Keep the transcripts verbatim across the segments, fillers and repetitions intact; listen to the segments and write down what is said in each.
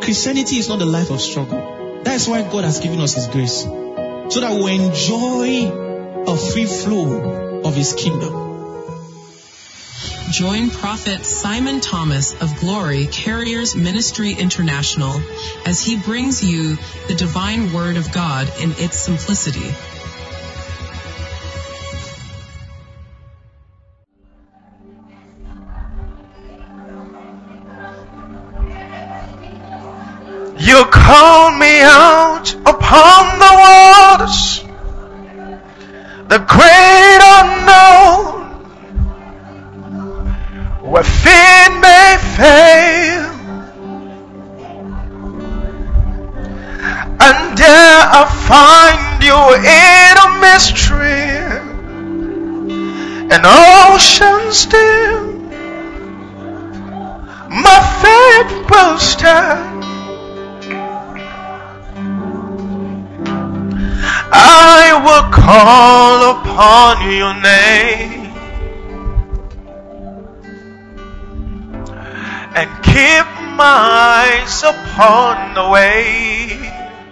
Christianity is not a life of struggle. That's why God has given us His grace, so that we enjoy a free flow of His kingdom. Join Prophet Simon Thomas of Glory Carriers Ministry International as he brings you the divine word of God in its simplicity. You called me out upon the waters, the great unknown, where feet may fail, and there I find you in a mystery, an ocean still. My faith will stand. I will call upon your name and keep my eyes upon the way.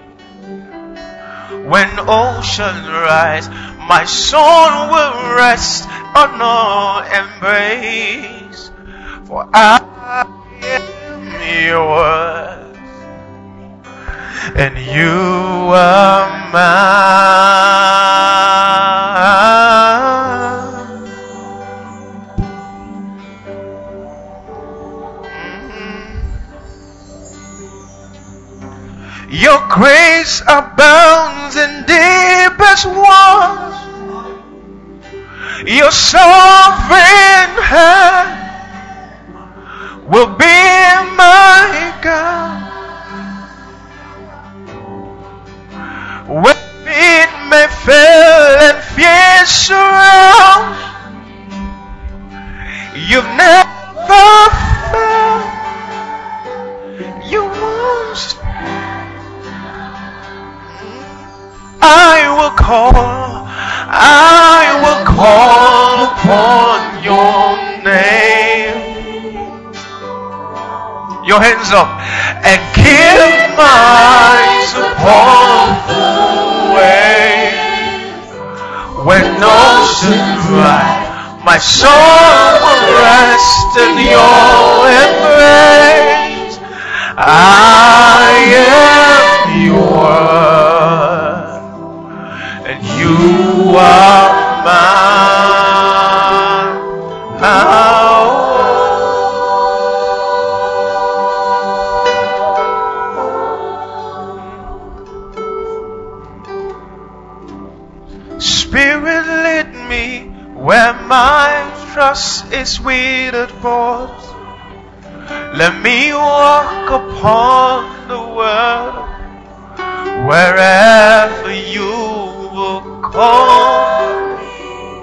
When oceans rise, my soul will rest on no embrace, for I am yours and you are mine. Your grace abounds in deepest waters. Your sovereign hand will be my God. When feet may fail and fear surround, you've never failed. You won't. I will call, I will call upon your name. Your hands up and keep my eyes upon the way. When oceans rise, my soul will rest in your embrace. I am yours, and you are mine. Spirit, lead me where my trust is withered forth. Let me walk upon the world wherever you will call me.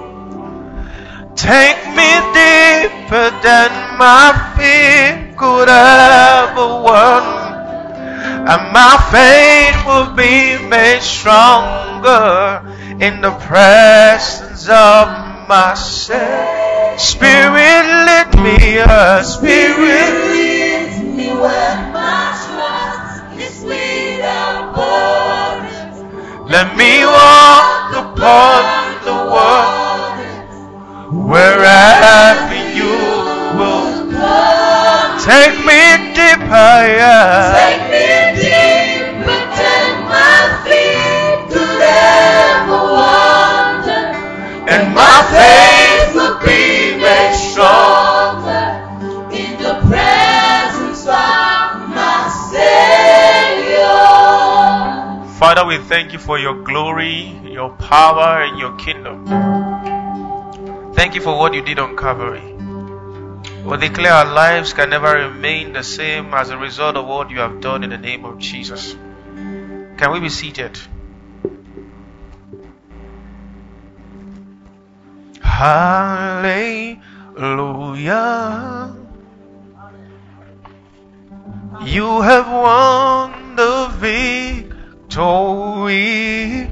Take me deeper than my feet could ever want, and my faith will be made stronger in the presence of my Savior. Spirit, lead me, uh, Spirit, lead me where my trust is without borders. Let me walk upon the world wherever you will go. Take me deeper, yeah. Take me deeper than my feet could ever wander, and my faith will be made stronger in the presence of my Savior. Father, we thank you for your glory, your power, and your kingdom. Thank you for what you did on Calvary. We declare our lives can never remain the same as a result of what you have done in the name of Jesus. Can we be seated? Hallelujah. You have won the victory.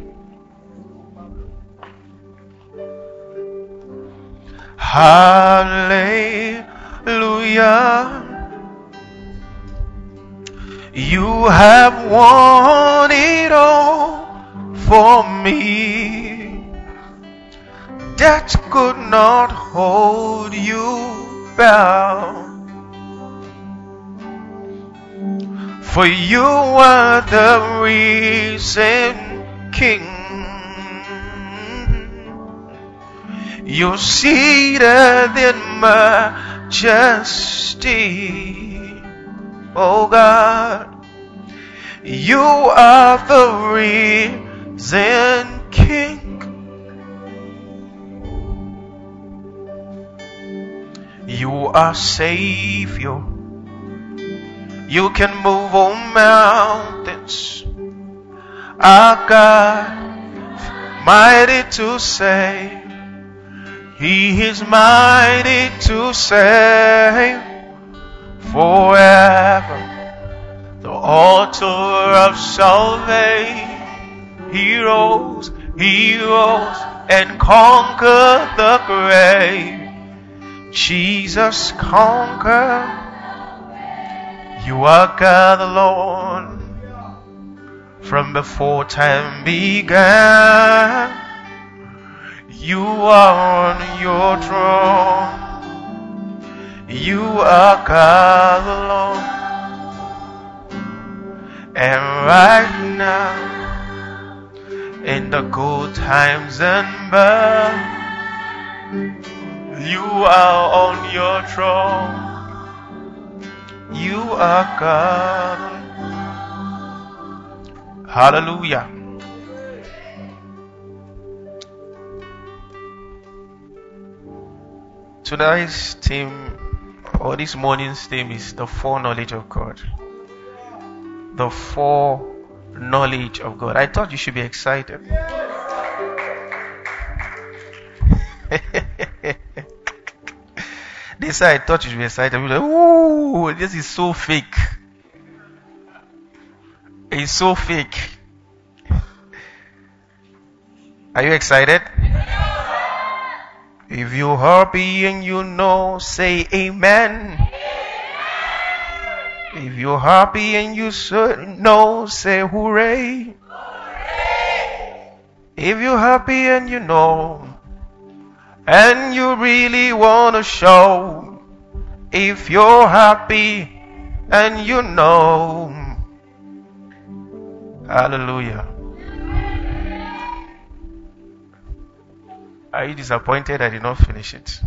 Hallelujah. You have won it all for me. Death could not hold you bound. For you are the risen King. You're seated in majesty, oh God. You are the risen King. You are Savior. You can move all mountains. Our God, mighty to save. He is mighty to save forever. The altar of salvation. He rose, he rose and conquered the grave. Jesus conquered. You are God alone. From before time began, you are on your throne. You are God alone. And right now, in the good times and bad, you are on your throne. You are God. Hallelujah. Tonight's theme, or this morning's theme, is the foreknowledge of God. The foreknowledge of God. I thought you should be excited. They say I thought you should be excited. We're like, ooh, this is so fake. It's so fake. Are you excited? If you're happy and you know, say amen. If you're happy and you know, say hooray. If you're happy and you know, and you really want to show, if you're happy and you know. Hallelujah. Are you disappointed I did not finish it?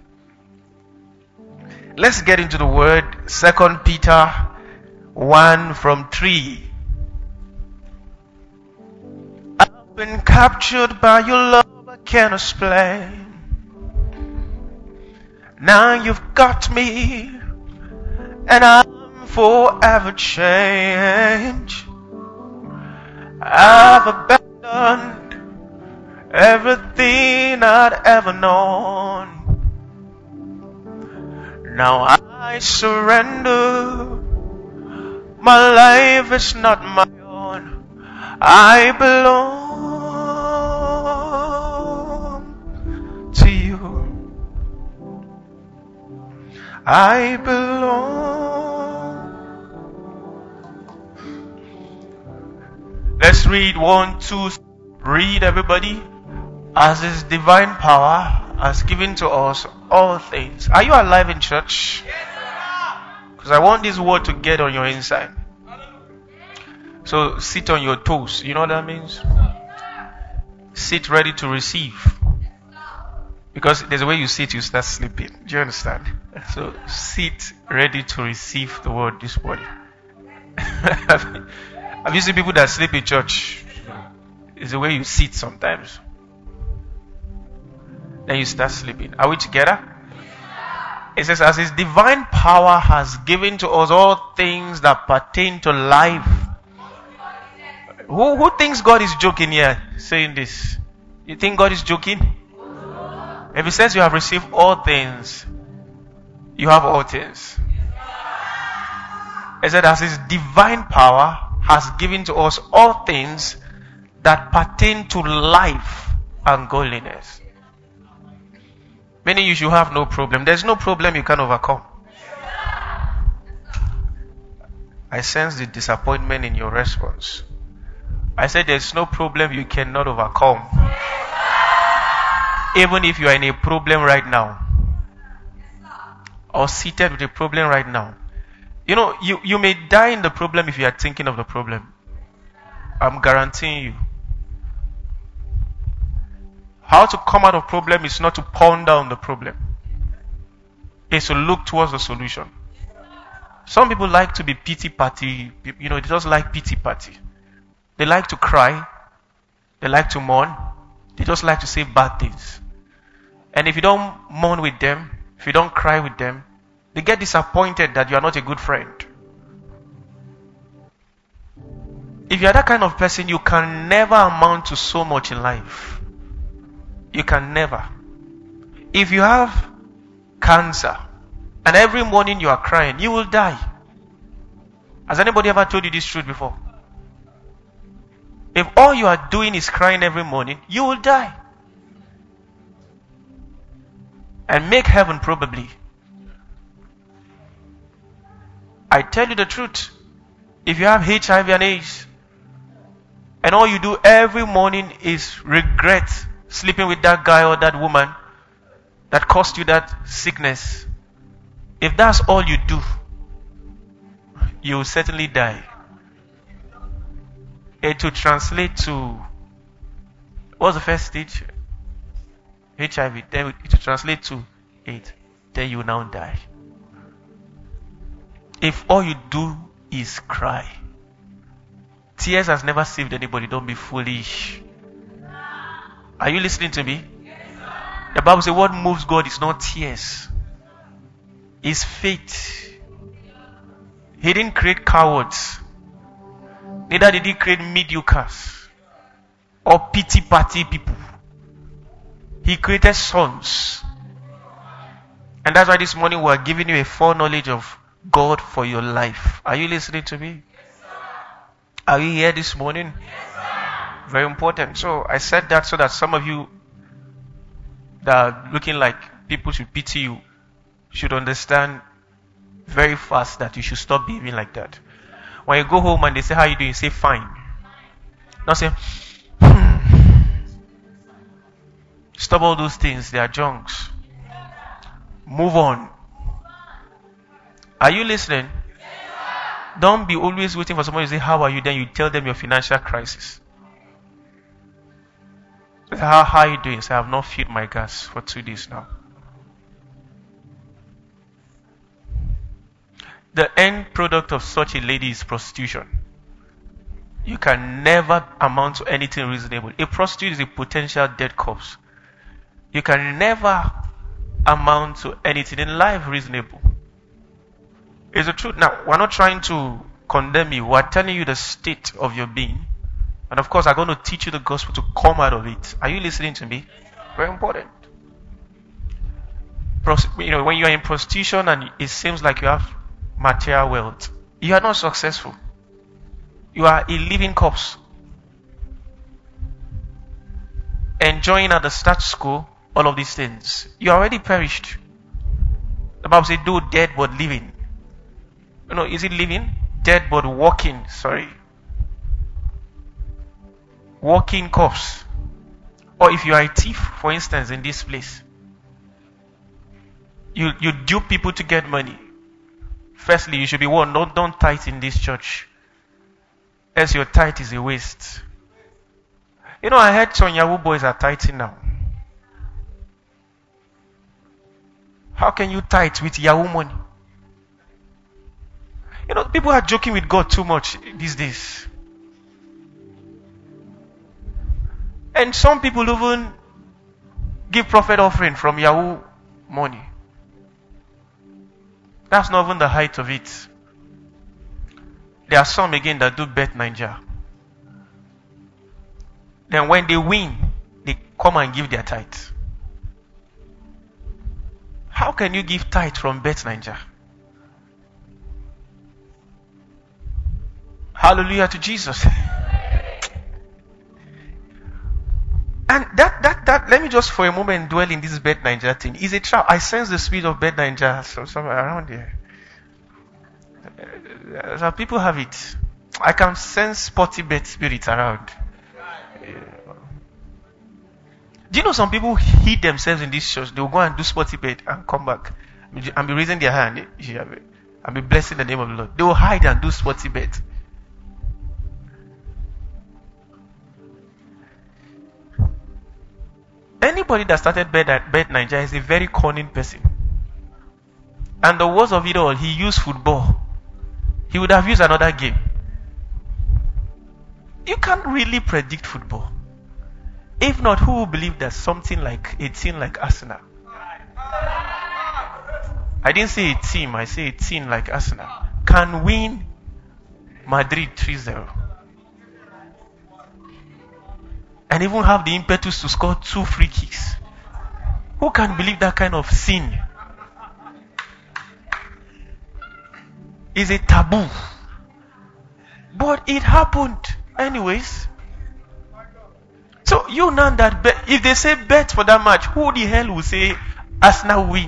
Let's get into the word. Second Peter one from three. I've been captured by your love, I can't explain. Now you've got me, and I'm forever changed. I've abandoned everything I'd ever known. Now I surrender. My life is not my own. I belong to you. I belong. Let's read one, two, read everybody. As His divine power has given to us all things. Are you alive in church? Because I want this word to get on your inside. So sit on your toes. You know what that means? Sit ready to receive. Because there's a way you sit, you start sleeping. Do you understand? So sit ready to receive the word this morning. Have you seen people that sleep in church? It's the way you sit sometimes. Then you start sleeping. Are we together? It says, as His divine power has given to us all things that pertain to life. Who, who thinks God is joking here saying this? You think God is joking? If He says you have received all things, you have all things. It said, as His divine power has given to us all things that pertain to life and godliness. Meaning you should have no problem. There's no problem you can overcome. I sense the disappointment in your response. I said there's no problem you cannot overcome. Even if you are in a problem right now, or seated with a problem right now. You know, you, you may die in the problem if you are thinking of the problem. I'm guaranteeing you. How to come out of problem is not to ponder on the problem. It's to look towards the solution. Some people like to be pity party. You know, they just like pity party. They like to cry. They like to mourn. They just like to say bad things. And if you don't mourn with them, if you don't cry with them, they get disappointed that you are not a good friend. If you are that kind of person, you can never amount to so much in life. You can never. If you have cancer and every morning you are crying, you will die. Has anybody ever told you this truth before? If all you are doing is crying every morning, you will die. And make heaven probably. I tell you the truth. If you have H I V and AIDS, and all you do every morning is regret sleeping with that guy or that woman that caused you that sickness, if that's all you do, you will certainly die. It will translate to, what's the first stage? H I V. Then it will translate to AIDS. Then you will now die. If all you do is cry. Tears has never saved anybody. Don't be foolish. Are you listening to me? Yes, the Bible says what moves God is not tears. It's faith. He didn't create cowards. Neither did he create mediocres or pity party people. He created sons. And that's why this morning we are giving you a foreknowledge of God for your life. Are you listening to me? Yes, are you here this morning? Yes, very important. So I said that so that some of you that are looking like people should pity you should understand very fast that you should stop behaving like that. When you go home and they say, how are you doing? You say, fine. Not say, hmm. Stop all those things. They are junks. Move on. Are you listening? Yes, don't be always waiting for someone to say, how are you? Then you tell them your financial crisis. Say, how, how are you doing? Say, I have not filled my gas for two days now. The end product of such a lady is prostitution. You can never amount to anything reasonable. A prostitute is a potential dead corpse. You can never amount to anything in life reasonable. It's the truth. Now, we're not trying to condemn you. We're telling you the state of your being. And of course, I'm going to teach you the gospel to come out of it. Are you listening to me? Very important. You know, when you are in prostitution and it seems like you have material wealth, you are not successful. You are a living corpse. Enjoying at the status quo, all of these things. You are already perished. The Bible says, though dead but living. You know, is it living? Dead but walking, sorry. Walking corpse. Or if you are a thief, for instance, in this place. You you dupe people to get money. Firstly, you should be warned, don't, don't tithe in this church. Else your tithe is a waste. You know, I heard some Yahoo boys are tithing now. How can you tithe with Yahoo money? You know, people are joking with God too much these days. And some people even give prophet offering from Yahoo money. That's not even the height of it. There are some again that do Bet Ninja. Then when they win, they come and give their tithe. How can you give tithe from Bet Ninja? Hallelujah to Jesus. And that, that, that, let me just for a moment dwell in this Bet Ninja thing. It's a trap. I sense the spirit of Bet Ninja somewhere around here. Uh, Some people have it. I can sense sporty bet spirits around. Yeah. Do you know some people hid themselves in this church? They will go and do sporty bet and come back and be raising their hand and be blessing the name of the Lord. They will hide and do sporty bet. Anybody that started Bet, Bet Nigeria is a very cunning person. And the worst of it all, he used football. He would have used another game. You can't really predict football. If not, who will believe that something like a team like Arsenal? I didn't say a team, I say a team like Arsenal can win Madrid three zero. And even have the impetus to score two free kicks. Who can believe that kind of sin? Is a taboo. But it happened anyways. So you know that bet, if they say bet for that match, who the hell will say Arsenal win?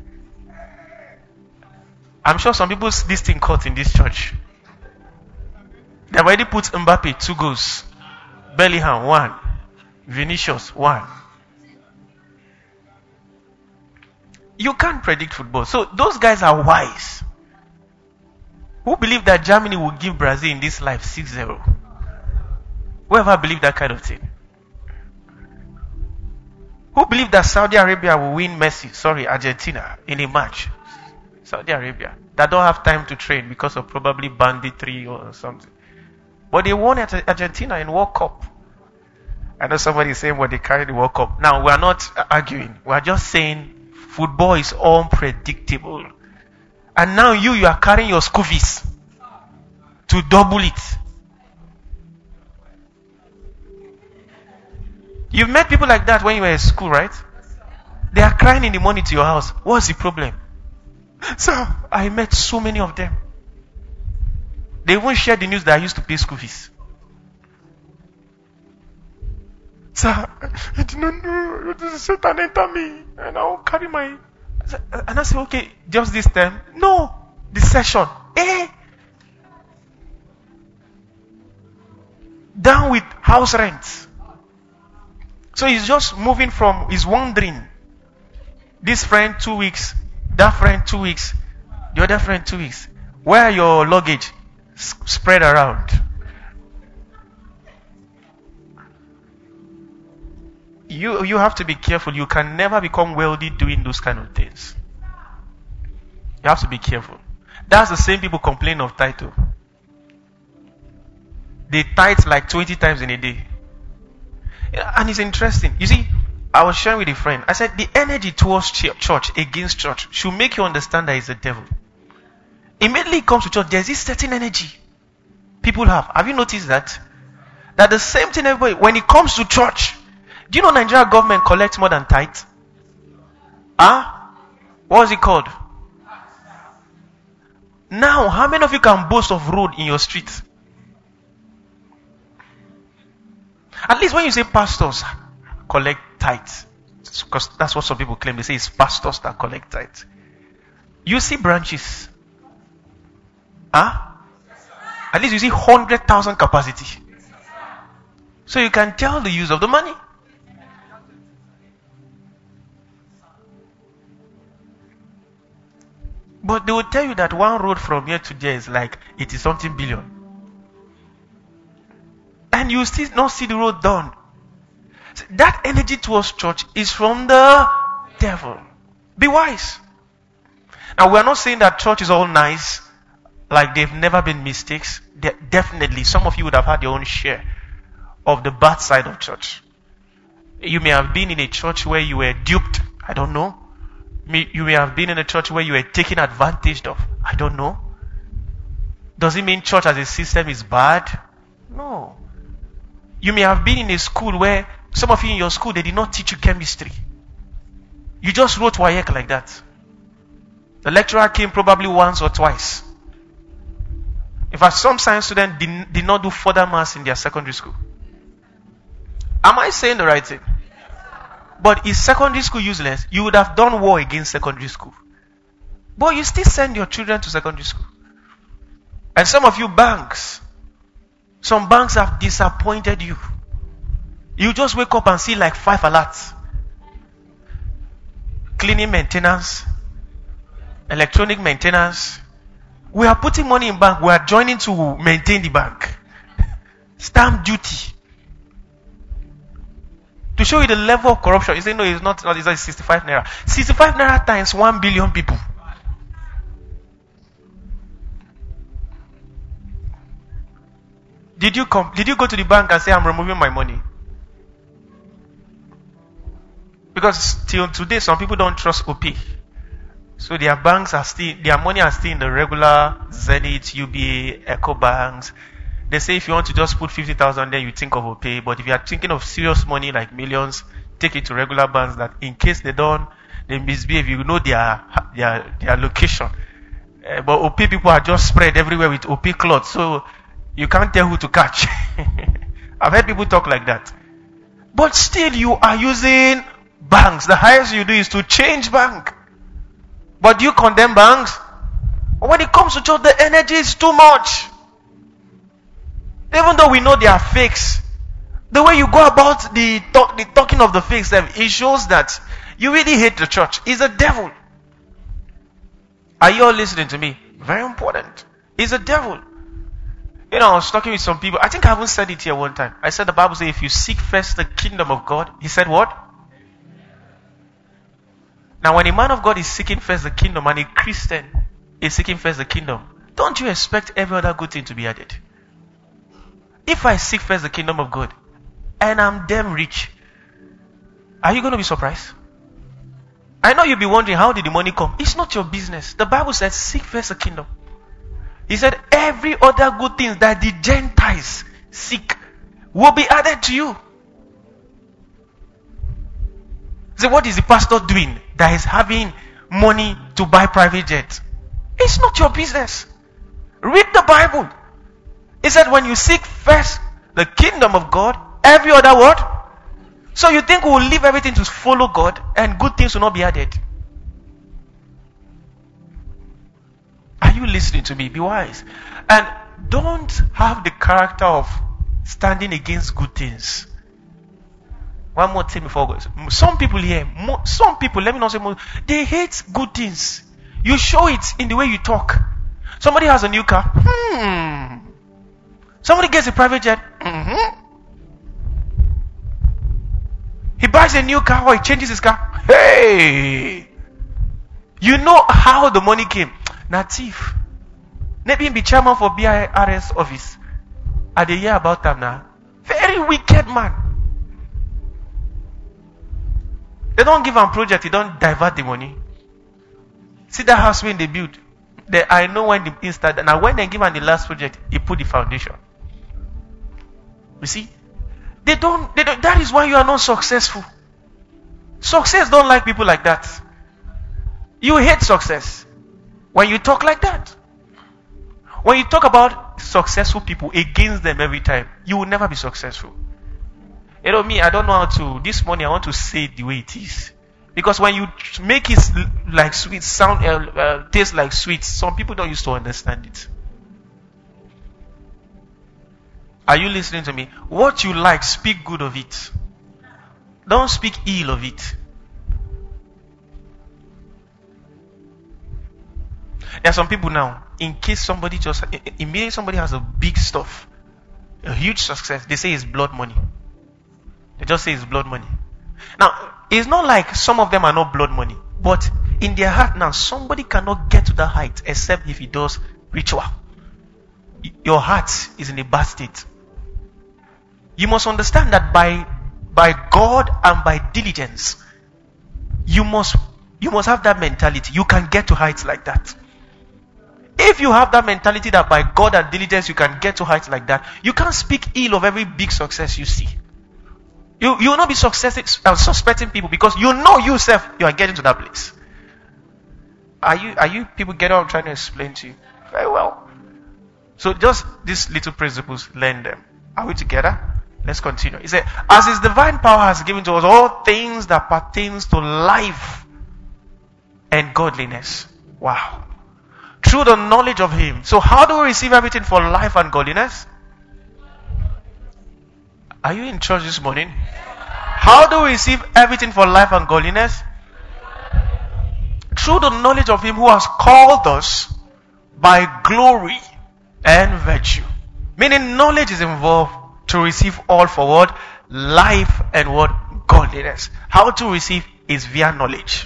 I'm sure some people this thing caught in this church. They've already put Mbappe two goals, Bellingham one, Vinicius one. You can't predict football. So those guys are wise. Who believe that Germany will give Brazil in this life six zero? Whoever believe that kind of thing? Who believe that Saudi Arabia will win Messi, sorry, Argentina in a match? Saudi Arabia. That don't have time to train because of probably banditry or something. But they won at Argentina in World Cup. I know somebody is saying, well, they carried the World Cup. Now, we are not arguing. We are just saying football is unpredictable. And now you, you are carrying your school fees to double it. You've met people like that when you were at school, right? They are crying in the morning to your house. What's the problem? Sir, I met so many of them. They won't share the news that I used to pay school fees. Sir, I did not know. Satan entered me. And I will carry my... And I say, okay, just this time. No, this session. Eh? Down with house rent. So he's just moving from, he's wandering. This friend two weeks, that friend two weeks, the other friend two weeks. Where are your luggage? S- spread around. You you have to be careful. You can never become wealthy doing those kind of things. You have to be careful. That's the same people complain of title. They tithe like twenty times in a day. And it's interesting. You see, I was sharing with a friend. I said the energy towards church, against church, should make you understand that it's the devil. Immediately it comes to church, there's this certain energy people have. Have you noticed that? That the same thing everybody, when it comes to church, do you know Nigeria government collects more than tithe? Huh? What is it called? Now, how many of you can boast of road in your street? At least when you say pastors collect tithes, because that's what some people claim. They say it's pastors that collect tithes. You see branches. Huh? At least you see one hundred thousand capacity. So you can tell the use of the money. But they will tell you that one road from here to there is like eighty something billion. And you still not see the road done. That energy towards church is from the devil. Be wise. Now we are not saying that church is all nice, like they've never been mistakes. De- definitely, some of you would have had your own share of the bad side of church. You may have been in a church where you were duped. I don't know. You may have been in a church where you were taken advantage of. I don't know. Does it mean church as a system is bad? No. You may have been in a school where some of you in your school, they did not teach you chemistry. You just wrote W A E C like that. The lecturer came probably once or twice. In fact, some science students did, did not do further maths in their secondary school. Am I saying the right thing? But is secondary school useless? You would have done war against secondary school. But you still send your children to secondary school. And some of you banks, some banks have disappointed you. You just wake up and see like five alerts. Cleaning maintenance, electronic maintenance. We are putting money in bank. We are joining to maintain the bank. Stamp duty. To show you the level of corruption. You say, no, it's not, it's not sixty-five naira. sixty-five naira times one billion people. Did you come, did you go to the bank and say, I'm removing my money? Because till today, some people don't trust O P. So their banks are still, their money are still in the regular Zenith, U B A, Eco banks. They say if you want to just put fifty thousand there, you think of O P. But if you are thinking of serious money like millions, take it to regular banks that in case they don't, they misbehave, you know their, their, their location. Uh, but O P people are just spread everywhere with O P cloth. So you can't tell who to catch. I've heard people talk like that. But still you are using banks. The highest you do is to change bank. But do you condemn banks? When it comes to church, the energy is too much. Even though we know they are fakes, the way you go about the, talk, the talking of the fakes, it shows that you really hate the church. It's a devil. Are you all listening to me? Very important. It's a devil. You know, I was talking with some people. I think I haven't said it here one time. I said the Bible says if you seek first the kingdom of God, he said what? Now when a man of God is seeking first the kingdom and a Christian is seeking first the kingdom, don't you expect every other good thing to be added? If I seek first the kingdom of God and I'm damn rich, are you going to be surprised? I know you'll be wondering, how did the money come? It's not your business. The Bible says seek first the kingdom. He said every other good thing that the Gentiles seek will be added to you. So what is the pastor doing that is having money to buy private jets? It's not your business. Read the Bible. He said when you seek first the kingdom of God, every other word. So you think we will leave everything to follow God and good things will not be added? Are you listening to me? Be wise. And don't have the character of standing against good things. One more thing before I go. Some people here, some people, let me not say more, they hate good things. You show it in the way you talk. Somebody has a new car. Hmm. Somebody gets a private jet. Mm-hmm. He buys a new car or he changes his car. Hey! You know how the money came. Natif. Maybe him be chairman for B I R S office. Are they hear about them now? Very wicked man. They don't give him project, they don't divert the money. See that house when they build. They, I know when they installed. Now when they give him the last project, he put the foundation. You see? They don't, they don't, that is why you are not successful. Success don't like people like that. You hate success when you talk like that. When you talk about successful people against them every time, you will never be successful. You know me, I don't know how to, this morning I want to say it the way it is. Because when you make it like sweet, sound, uh, uh, taste like sweet, some people don't used to understand it. Are you listening to me? What you like, speak good of it. Don't speak ill of it. There are some people now, in case somebody just, immediately somebody has a big stuff, a huge success, they say it's blood money. They just say it's blood money. Now, it's not like some of them are not blood money, but in their heart now, somebody cannot get to that height except if he does ritual. Your heart is in a bad state. You must understand that by by God and by diligence, you must you must have that mentality. You can get to heights like that. If you have that mentality that by God and diligence you can get to heights like that, you can't speak ill of every big success you see. You you will not be successing, uh, suspecting people because you know yourself you are getting to that place. Are you are you people get what I'm trying to explain to you? Very well. So just these little principles, learn them. Are we together? Let's continue. He said, as his divine power has given to us all things that pertains to life and godliness. Wow. Through the knowledge of Him. So how do we receive everything for life and godliness? Are you in church this morning? How do we receive everything for life and godliness? Through the knowledge of Him who has called us by glory and virtue. Meaning knowledge is involved to receive all for what? Life and what? Godliness. How to receive is via knowledge.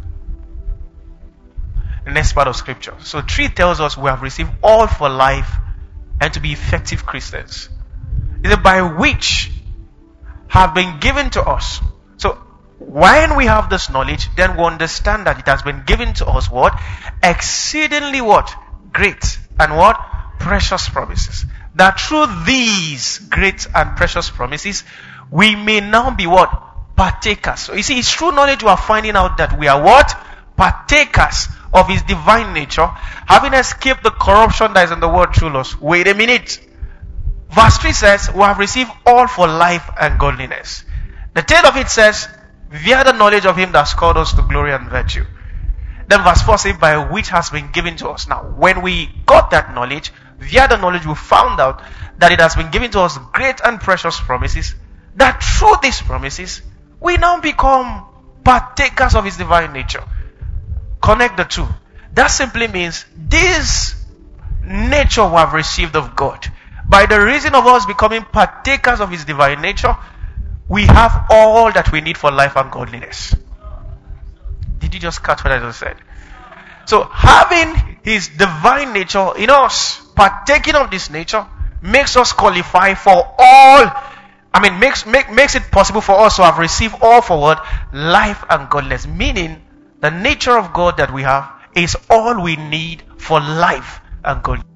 The next part of scripture. So three tells us we have received all for life and to be effective Christians. Is it by which have been given to us. So when we have this knowledge, then we understand that it has been given to us what? Exceedingly what? Great and what? Precious promises. That through these great and precious promises, we may now be what? Partakers. So you see, it's through knowledge we are finding out that we are what? Partakers of His divine nature, having escaped the corruption that is in the world through us. Wait a minute. Verse three says, we have received all for life and godliness. The tail of it says, via the knowledge of Him that has called us to glory and virtue. Then verse four says, by which has been given to us. Now, when we got that knowledge, via the knowledge we found out that it has been given to us great and precious promises, that through these promises, we now become partakers of His divine nature. Connect the two. That simply means this nature we have received of God. By the reason of us becoming partakers of His divine nature, we have all that we need for life and godliness. Did you just catch what I just said? So having His divine nature in us, partaking of this nature, makes us qualify for all, I mean, makes, make, makes it possible for us to have received all for what? Life and godliness. Meaning, the nature of God that we have is all we need for life and godliness.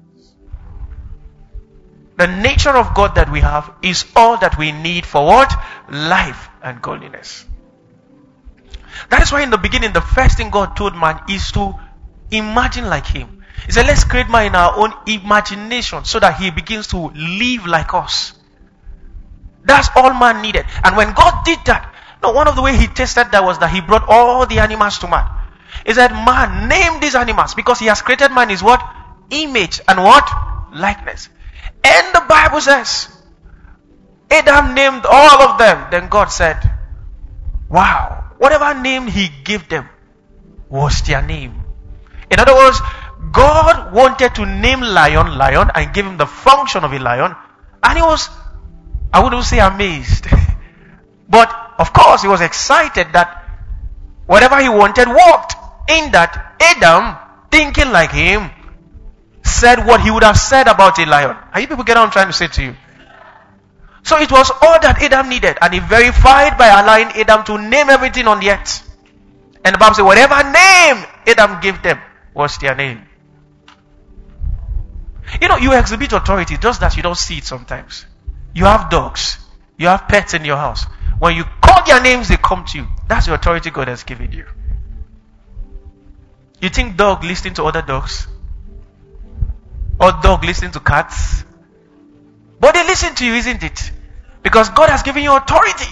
The nature of God that we have is all that we need for what? Life and godliness. That is why in the beginning, the first thing God told man is to imagine like Him. He said, let's create man in our own imagination so that he begins to live like us. That's all man needed. And when God did that, no, one of the way He tested that was that He brought all the animals to man. He said, man, name these animals because He has created man is what? Image and what? Likeness. And the Bible says, Adam named all of them. Then God said, wow, whatever name He gave them was their name. In other words, God wanted to name lion, lion, and give him the function of a lion. And he was, I wouldn't say amazed. But, of course, he was excited that whatever he wanted worked. In that, Adam, thinking like him, said what he would have said about a lion. Are you people get what I'm trying to say to you? So it was all that Adam needed. And he verified by allowing Adam to name everything on the earth. And the Bible says, whatever name Adam gave them was their name. You know, you exhibit authority, just that you don't see it sometimes. You have dogs. You have pets in your house. When you call their names, they come to you. That's the authority God has given you. You think dog listening to other dogs? Or dog listening to cats? But they listen to you, isn't it? Because God has given you authority.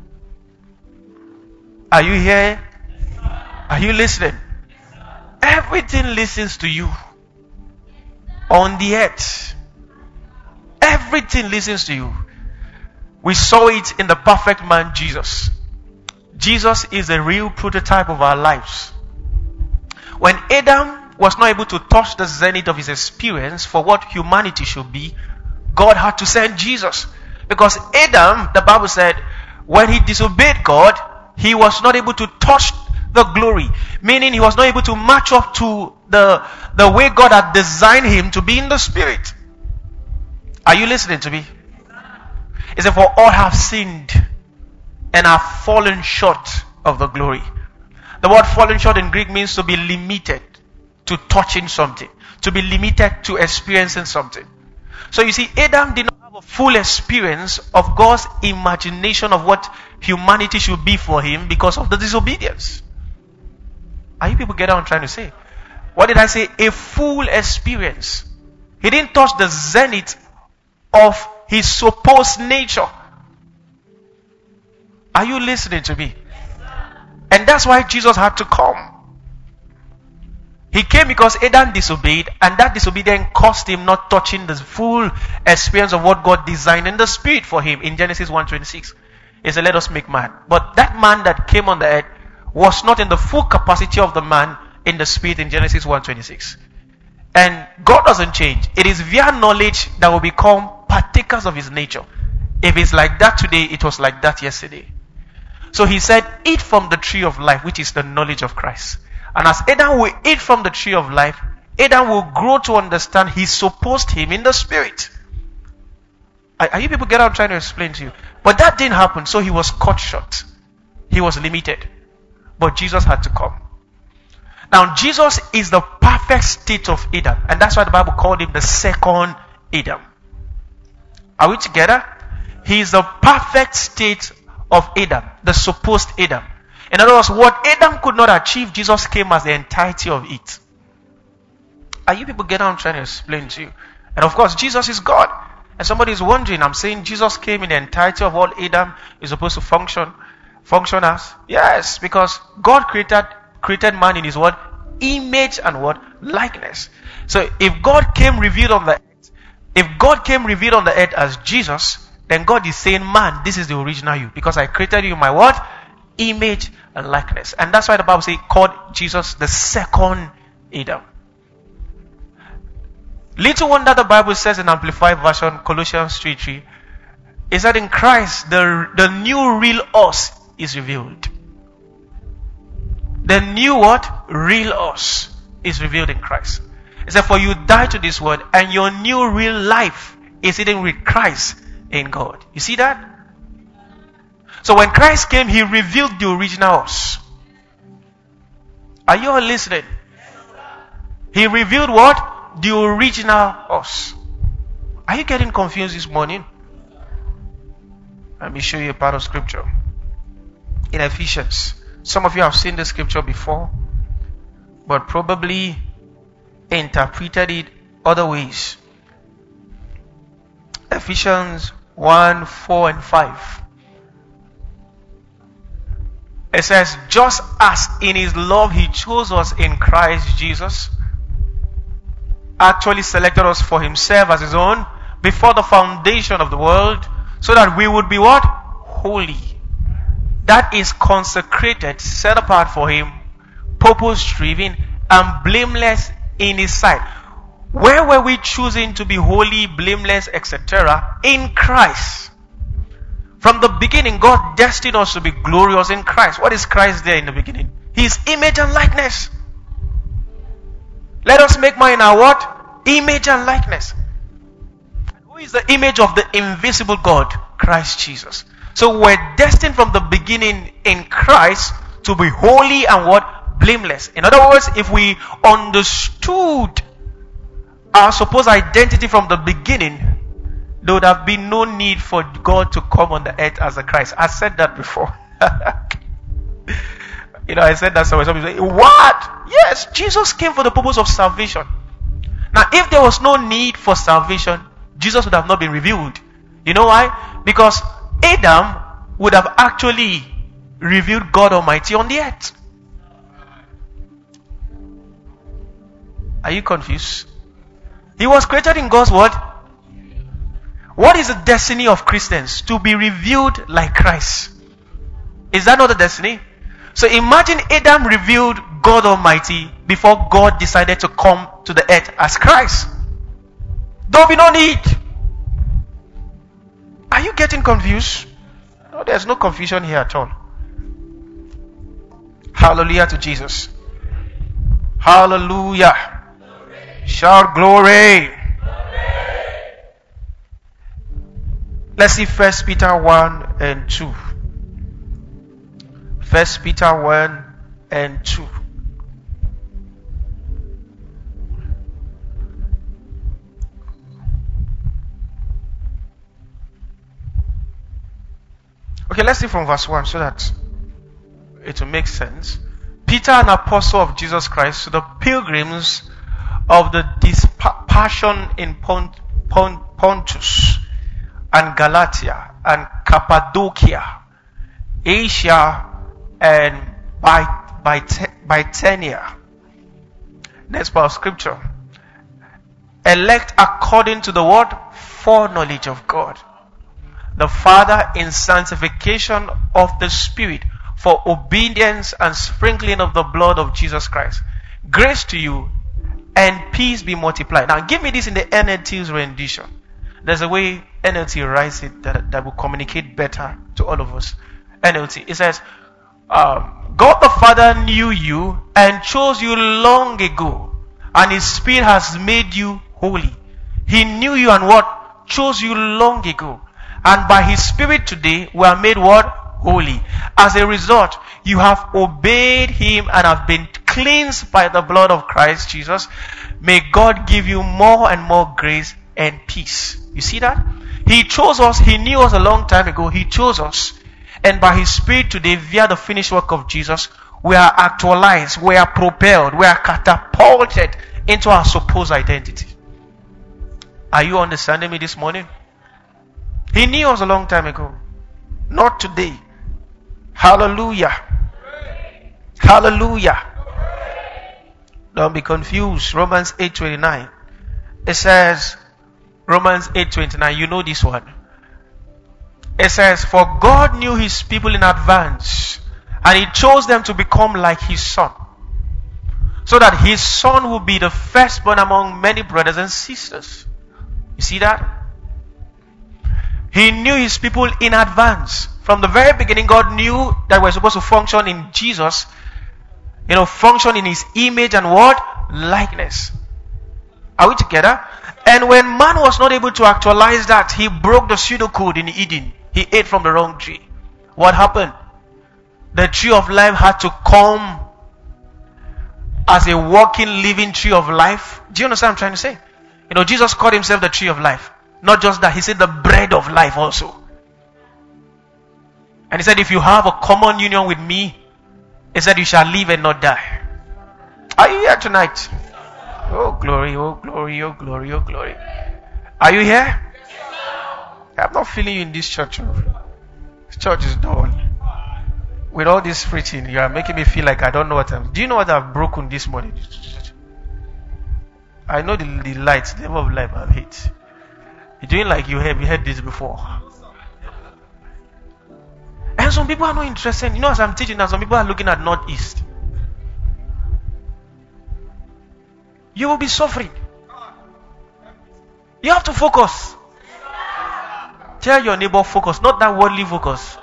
Are you here? Are you listening? Everything listens to you. On the earth. Everything listens to you. We saw it in the perfect man, Jesus. Jesus is a real prototype of our lives. When Adam was not able to touch the zenith of his experience for what humanity should be, God had to send Jesus. Because Adam, the Bible said, when he disobeyed God, he was not able to touch the glory. Meaning he was not able to match up to the, the way God had designed him to be in the spirit. Are you listening to me? It said, for all have sinned and have fallen short of the glory. The word fallen short in Greek means to be limited to touching something. To be limited to experiencing something. So you see, Adam did not have a full experience of God's imagination of what humanity should be for him because of the disobedience. Are you people get what I'm trying to say? What did I say? A full experience. He didn't touch the zenith of his supposed nature. Are you listening to me? And that's why Jesus had to come. He came because Adam disobeyed, and that disobedience cost him not touching the full experience of what God designed in the spirit for him in Genesis one twenty-six. He said, let us make man. But that man that came on the earth was not in the full capacity of the man in the spirit in Genesis one twenty-six. And God doesn't change. It is via knowledge that we become partakers of his nature. If it's like that today, it was like that yesterday. So he said, eat from the tree of life, which is the knowledge of Christ. And as Adam will eat from the tree of life, Adam will grow to understand he supposed him in the spirit. Are, are you people get what I'm trying to explain to you? But that didn't happen, so he was cut short. He was limited. But Jesus had to come. Now, Jesus is the perfect state of Adam. And that's why the Bible called him the second Adam. Are we together? He is the perfect state of Adam, the supposed Adam. In other words, what Adam could not achieve, Jesus came as the entirety of it. Are you people getting what I'm trying to explain to you? And of course, Jesus is God. And somebody is wondering, I'm saying Jesus came in the entirety of what Adam is supposed to function, function as. Yes, because God created created man in his what? Image and what? Likeness. So if God came revealed on the earth, if God came revealed on the earth as Jesus, then God is saying, man, this is the original you. Because I created you in my what? Image and likeness. And that's why the Bible says called Jesus the second Adam. Little wonder the Bible says in Amplified Version, Colossians three three, is that in Christ the, the new real us is revealed. The new what? Real us is revealed in Christ. It said, for you died to this world, and your new real life is hidden with Christ in God. You see that? So when Christ came, he revealed the original us. Are you all listening? He revealed what? The original us. Are you getting confused this morning? Let me show you a part of scripture. In Ephesians. Some of you have seen the scripture before, but probably interpreted it other ways. Ephesians one, four and five. It says, just as in his love he chose us in Christ Jesus, actually selected us for himself as his own before the foundation of the world, so that we would be what? Holy. That is consecrated, set apart for him, purpose-driven, and blameless in his sight. Where were we choosing to be holy, blameless, et cetera? In Christ. From the beginning, God destined us to be glorious in Christ. What is Christ there in the beginning? His image and likeness. Let us make man in our what? Image and likeness. Who is the image of the invisible God? Christ Jesus. So we're destined from the beginning in Christ to be holy and what? Blameless. In other words, if we understood our supposed identity from the beginning, there would have been no need for God to come on the earth as a Christ. I said that before. You know, I said that somewhere. Some people say, what? Yes, Jesus came for the purpose of salvation. Now, if there was no need for salvation, Jesus would have not been revealed. You know why? Because Adam would have actually revealed God Almighty on the earth. Are you confused? He was created in God's word. What is the destiny of Christians? To be revealed like Christ. Is that not the destiny? So imagine Adam revealed God Almighty before God decided to come to the earth as Christ. There will be no need. Are you getting confused? No, there's no confusion here at all. Hallelujah to Jesus. Hallelujah. Glory. Shout glory. Glory. Let's see First Peter one and two. First Peter one and two. Okay, let's see from verse one so that it will make sense. Peter, an apostle of Jesus Christ, to the pilgrims of the dispersion in Pont, Pont, Pontus and Galatia and Cappadocia, Asia and Bithynia, Next part of scripture. Elect according to the word foreknowledge of God, the Father, in sanctification of the Spirit, for obedience and sprinkling of the blood of Jesus Christ. Grace to you and peace be multiplied. Now give me this in the N L T's rendition. There's a way N L T writes it that, that will communicate better to all of us. N L T, it says, um, God the Father knew you and chose you long ago, and His Spirit has made you holy. He knew you and what? Chose you long ago. And by His Spirit today, we are made what? Holy. As a result, you have obeyed Him and have been cleansed by the blood of Christ Jesus. May God give you more and more grace and peace. You see that? He chose us. He knew us a long time ago. He chose us. And by His Spirit today, via the finished work of Jesus, we are actualized, we are propelled, we are catapulted into our supposed identity. Are you understanding me this morning? He knew us a long time ago. Not today. Hallelujah. Hallelujah. Don't be confused. Romans eight twenty-nine. It says, Romans eight twenty-nine, you know this one. It says, for God knew His people in advance, and He chose them to become like His Son, so that His Son will be the firstborn among many brothers and sisters. You see that? He knew His people in advance. From the very beginning, God knew that we're supposed to function in Jesus, you know, function in His image and what? Likeness. Are we together? And when man was not able to actualize that, he broke the pseudocode in Eden. He ate from the wrong tree. What happened? The tree of life had to come as a walking, living tree of life. Do you understand what I'm trying to say? You know, Jesus called Himself the tree of life. Not just that, He said the bread of life also. And He said, if you have a common union with me, He said, you shall live and not die. Are you here tonight? Oh glory, oh glory, oh glory, oh glory. Are you here? I'm not feeling you in this church. This church is dull. With all this preaching, you are making me feel like I don't know what I'm... Do you know what I've broken this morning? I know the, the light, the level of life I've hit. You're doing like you have you heard this before. And some people are not interested. You know, as I'm teaching now, some people are looking at Northeast. You will be suffering. You have to focus. Tell your neighbor, focus, not that worldly focus.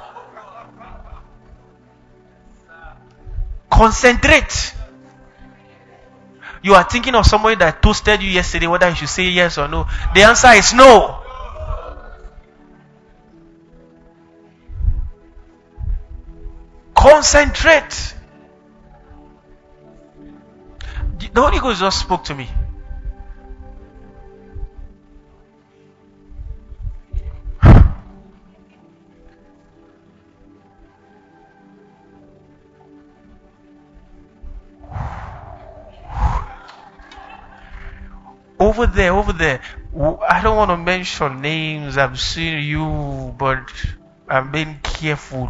Concentrate. You are thinking of somebody that toasted you yesterday, whether you should say yes or no. The answer is no. Concentrate. The Holy Ghost just spoke to me. Over there, over there. I don't want to mention names. I'm seeing you, but I'm being careful.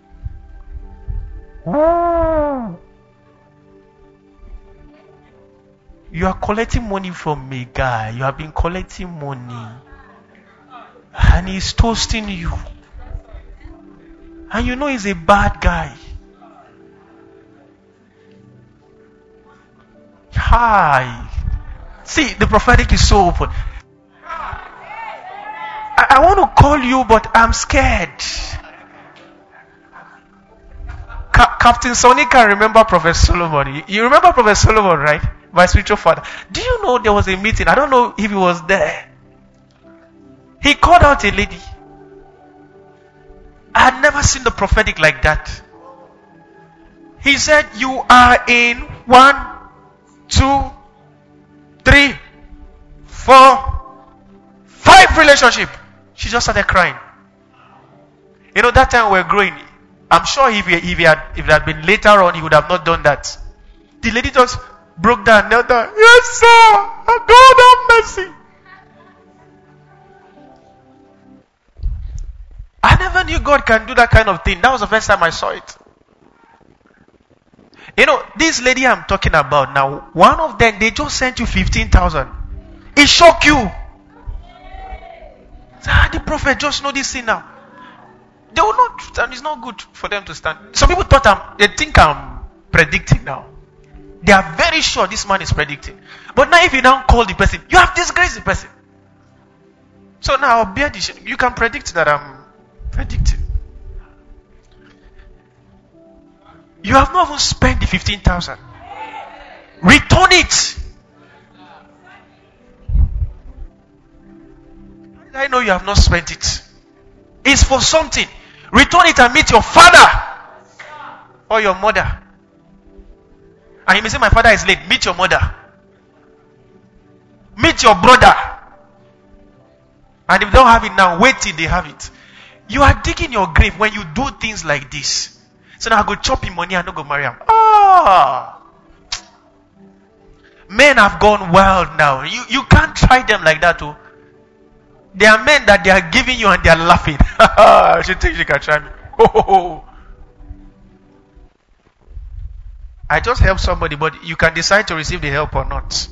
You are collecting money from a guy. You have been collecting money. And he's toasting you. And you know he's a bad guy. Hi. See, the prophetic is so open. I, I want to call you, but I'm scared. Ca- Captain Sonny can remember Prophet Solomon. You, you remember Prophet Solomon, right? My spiritual father. Do you know there was a meeting? I don't know if he was there. He called out a lady. I had never seen the prophetic like that. He said, you are in one, two, three, four, five relationship. She just started crying. You know, that time we were growing. I'm sure if he, if he had if it had been later on, he would have not done that. The lady just broke down, knelt down. Yes, sir. God have mercy. I never knew God can do that kind of thing. That was the first time I saw it. You know, this lady I'm talking about now, one of them, they just sent you fifteen thousand. It shocked you. Ah, the prophet just know this thing now. They will not, and it's not good for them to stand. Some people thought I'm, they think I'm predicting now. They are very sure this man is predicting. But now if you now call the person, you have disgraced the person. So now, bear the shame. You can predict that I'm predicting. You have not even spent the fifteen thousand. Return it. I know you have not spent it. It's for something. Return it and meet your father or your mother. And you may say, my father is late. Meet your mother. Meet your brother. And if they don't have it now, wait till they have it. You are digging your grave when you do things like this. So now I go chop him money and not go marry him. Ah! Men have gone wild now. You, you can't try them like that too. There are men that they are giving you and they are laughing. She thinks she can try me. Oh. I just helped somebody, but you can decide to receive the help or not.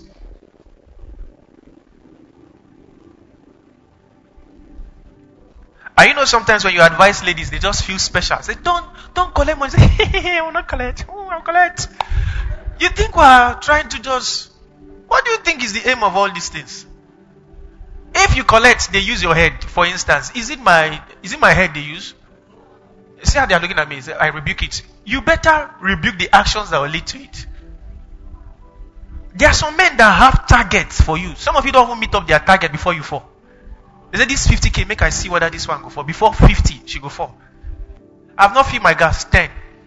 And you know sometimes when you advise ladies, they just feel special. Say, don't, don't collect money. Say, hey, I will not collect. Oh, I will collect. You think we are trying to just... What do you think is the aim of all these things? If you collect, they use your head. For instance, is it my is it my head they use? See how they are looking at me. Say, I rebuke it. You better rebuke the actions that will lead to it. There are some men that have targets for you. Some of you don't even meet up their target before you fall. They say this fifty K, make I see whether this one go for. Before fifty, she go for. I've not filled my gas, ten.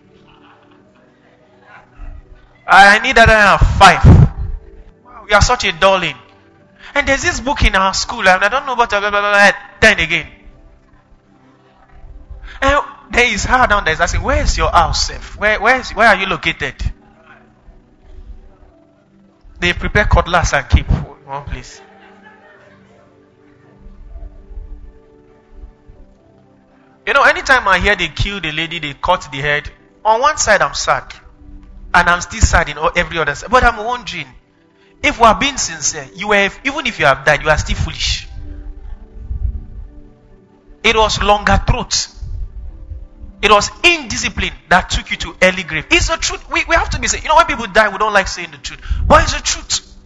I need that I have five. Wow, you are such a darling. And there's this book in our school, and I don't know about blah, blah, blah, blah, ten again. And there is her down there is asking, where is your house, Seth? Where, where, is, where are you located? They prepare cutlass and keep one place. You know, anytime I hear they kill the lady, they cut the head, on one side I'm sad. And I'm still sad in every other side. But I'm wondering, if we are being sincere, you are, even if you have died, you are still foolish. It was longer throat. It was indiscipline that took you to early grave. It's the truth. We, we have to be saying, you know, when people die, we don't like saying the truth. But it's the truth.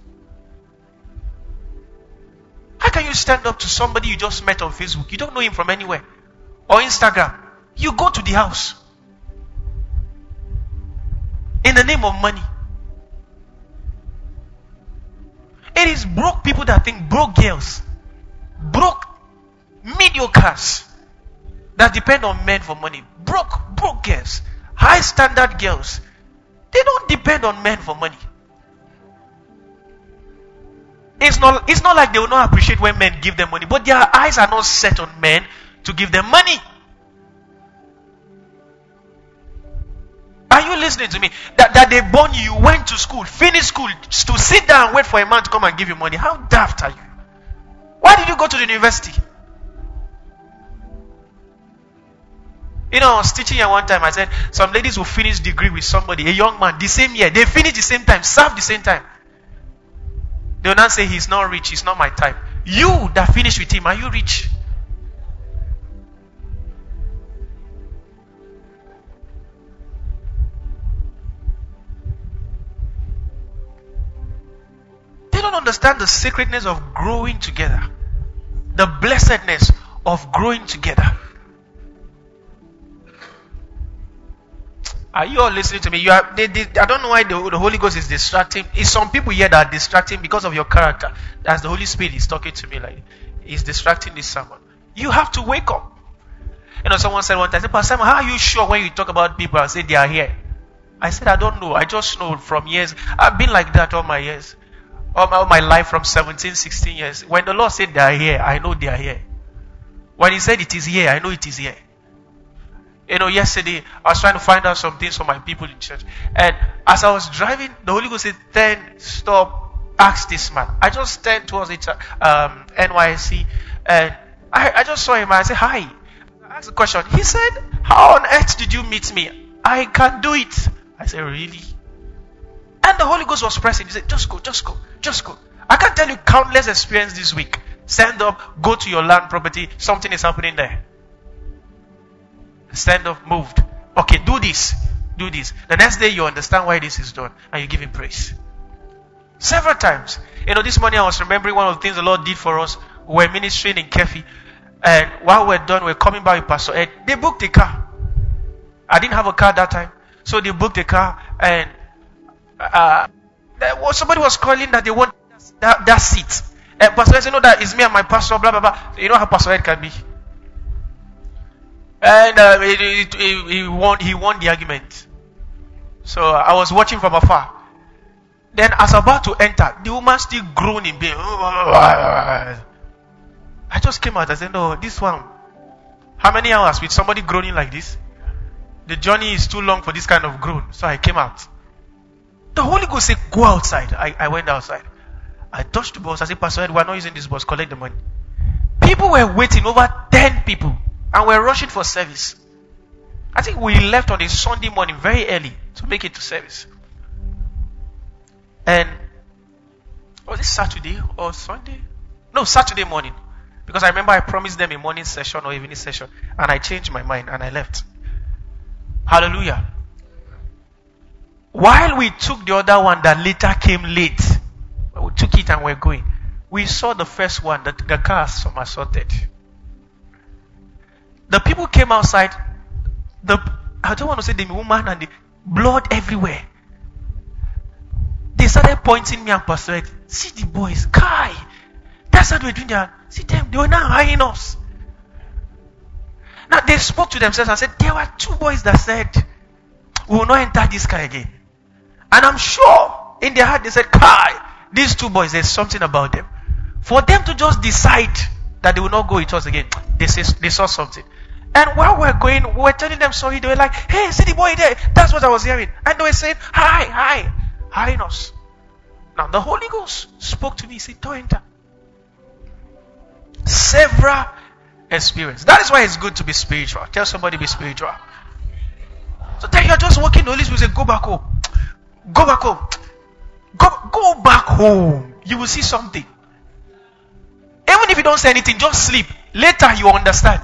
How can you stand up to somebody you just met on Facebook? You don't know him from anywhere. Or Instagram. You go to the house. In the name of money. It is broke people that think broke girls. Broke mediocres that depend on men for money. Broke, broke girls. High standard girls. They don't depend on men for money. It's not, it's not like they will not appreciate when men give them money, but their eyes are not set on men to give them money. Are you listening to me? That, that they born you, you went to school, finished school, to sit down and wait for a man to come and give you money. How daft are you? Why did you go to the university? You know, I was teaching here one time, I said, some ladies will finish degree with somebody, a young man, the same year. They finish the same time, serve the same time. They will not say, he's not rich, he's not my type. You that finished with him, are you rich? They don't understand the sacredness of growing together. The blessedness of growing together. Are you all listening to me? You are. They, they, I don't know why the, the Holy Ghost is distracting. It's some people here that are distracting because of your character. As the Holy Spirit is talking to me, like He's distracting this sermon. You have to wake up. You know, someone said one time, Pastor Simon, how are you sure when you talk about people and say they are here? I said, I don't know. I just know from years. I've been like that all my years. All my, all my life from seventeen, sixteen years. When the Lord said they are here, I know they are here. When He said it is here, I know it is here. You know, yesterday, I was trying to find out some things for my people in church. And as I was driving, the Holy Ghost said, turn, stop, ask this man. I just turned towards it, um, N Y S C. And I, I just saw him and I said, hi. I asked a question. He said, how on earth did you meet me? I can do it. I said, really? And the Holy Ghost was pressing. He said, just go, just go, just go. I can tell you countless experience this week. Stand up, go to your land property. Something is happening there. Stand up, moved. Okay, do this. Do this. The next day you understand why this is done. And you give him praise. Several times. You know, this morning I was remembering one of the things the Lord did for us. We were ministering in Kefi. And while we're done, we're coming back with Pastor Ed. They booked a car. I didn't have a car that time. So they booked a car. And uh, was, somebody was calling that they want that, that seat. And Pastor Ed said, no, that is me and my pastor, blah, blah, blah. So you know how Pastor Ed can be. And uh, he, he, he, won, he won the argument. So I was watching from afar. Then as I'm about to enter, the woman still groaning. I just came out. I said, no, this one. How many hours with somebody groaning like this? The journey is too long for this kind of groan. So I came out. The Holy Ghost said, go outside. I, I went outside. I touched the bus. I said, Pastor Ed, we're not using this bus. Collect the money. People were waiting, over ten people. And we're rushing for service. I think we left on a Sunday morning very early to make it to service. And was it Saturday or Sunday? No, Saturday morning. Because I remember I promised them a morning session or evening session. And I changed my mind and I left. Hallelujah. While we took the other one that later came late, we took it and we're going. We saw the first one, that the car somersaulted. The people came outside. The I don't want to say the woman and the blood everywhere. They started pointing me and Pastor Ed. See the boys, Kai. That's what we're doing there. See them, they were now eyeing us. Now they spoke to themselves and said, there were two boys that said, we will not enter this car again. And I'm sure in their heart they said, Kai, these two boys, there's something about them. For them to just decide that they will not go with us again, they say, they saw something. And while we're going, we were telling them sorry. They were like, hey, see the boy there. That's what I was hearing. And they were saying, hi, hi, hi in us. Now the Holy Ghost spoke to me. He said, don't enter. Several experience. That is why it's good to be spiritual. Tell somebody be spiritual. So then you're just walking, the Holy Spirit say, go back home. Go back home. Go, go back home. You will see something. Even if you don't say anything, just sleep. Later you understand.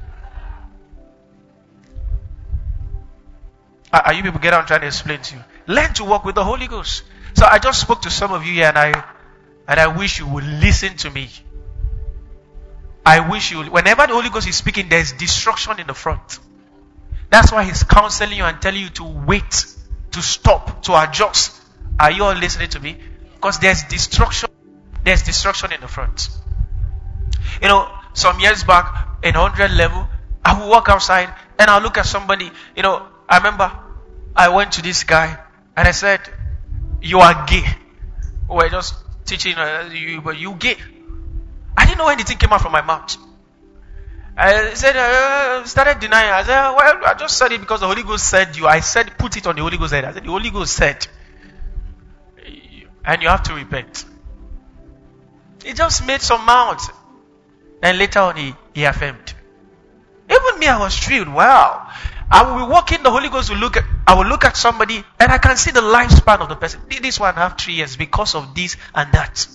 Are you people get on trying to explain to you? Learn to walk with the Holy Ghost. So I just spoke to some of you here and I and I wish you would listen to me. I wish you, whenever the Holy Ghost is speaking, there's destruction in the front. That's why he's counseling you and telling you to wait, to stop, to adjust. Are you all listening to me? Because there's destruction, there's destruction in the front. You know, some years back, in one hundred level, I would walk outside and I'll look at somebody. You know, I remember I went to this guy and I said, you are gay. We were just teaching, uh, you, but you gay. I didn't know anything came out from my mouth. I said, uh, started denying. I said, well, I just said it because the Holy Ghost said you. I said, put it on the Holy Ghost head. I said, the Holy Ghost said, and you have to repent. He just made some mouths. And later on, he, he affirmed. Even me, I was thrilled. Wow. I will be walking, the Holy Ghost will look at, I will look at somebody and I can see the lifespan of the person. This one have three years because of this and that.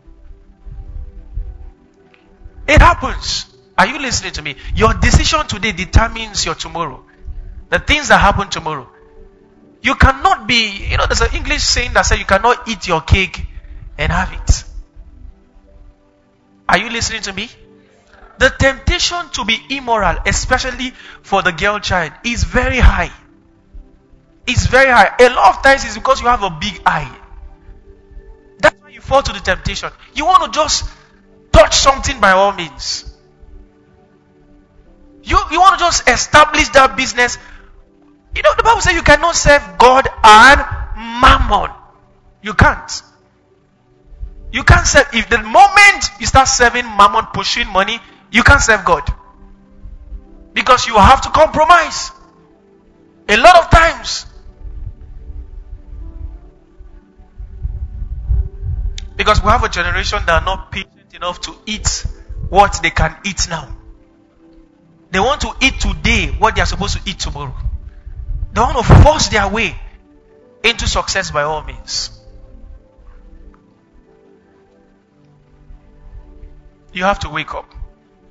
It happens. Are you listening to me? Your decision today determines your tomorrow. The things that happen tomorrow. You cannot be, you know, there's an English saying that says you cannot eat your cake and have it. Are you listening to me? The temptation to be immoral, especially for the girl child, is very high. It's very high. A lot of times it's because you have a big eye. That's why you fall to the temptation. You want to just touch something by all means. You, you want to just establish that business. You know, the Bible says you cannot serve God and mammon. You can't. You can't serve. If the moment you start serving mammon, pushing money, you can't serve God. Because you have to compromise. A lot of times. Because we have a generation that are not patient enough to eat what they can eat now. They want to eat today what they are supposed to eat tomorrow. They want to force their way. into success by all means. You have to wake up.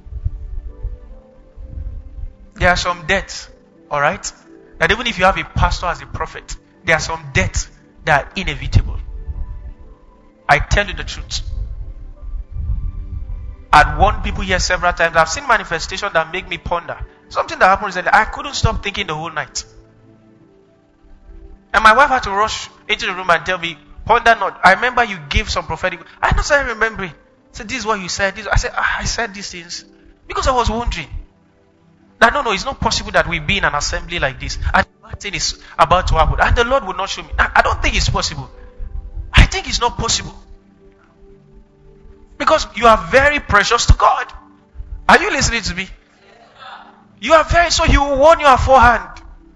There are some debts, alright? That even if you have a pastor as a prophet, there are some debts that are inevitable. I tell you the truth. I'd warned people here several times. I've seen manifestations that make me ponder. Something that happened is that I couldn't stop thinking the whole night. And my wife had to rush into the room and tell me, ponder not. I remember you gave some prophetic. I know, started remembering. So this is what you said. This, I said, ah, I said these things because I was wondering. That no, no, it's not possible that we be in an assembly like this and the bad thing is about to happen and the Lord will not show me. I, I don't think it's possible. I think it's not possible. Because you are very precious to God. Are you listening to me? You are very, so He will warn you beforehand.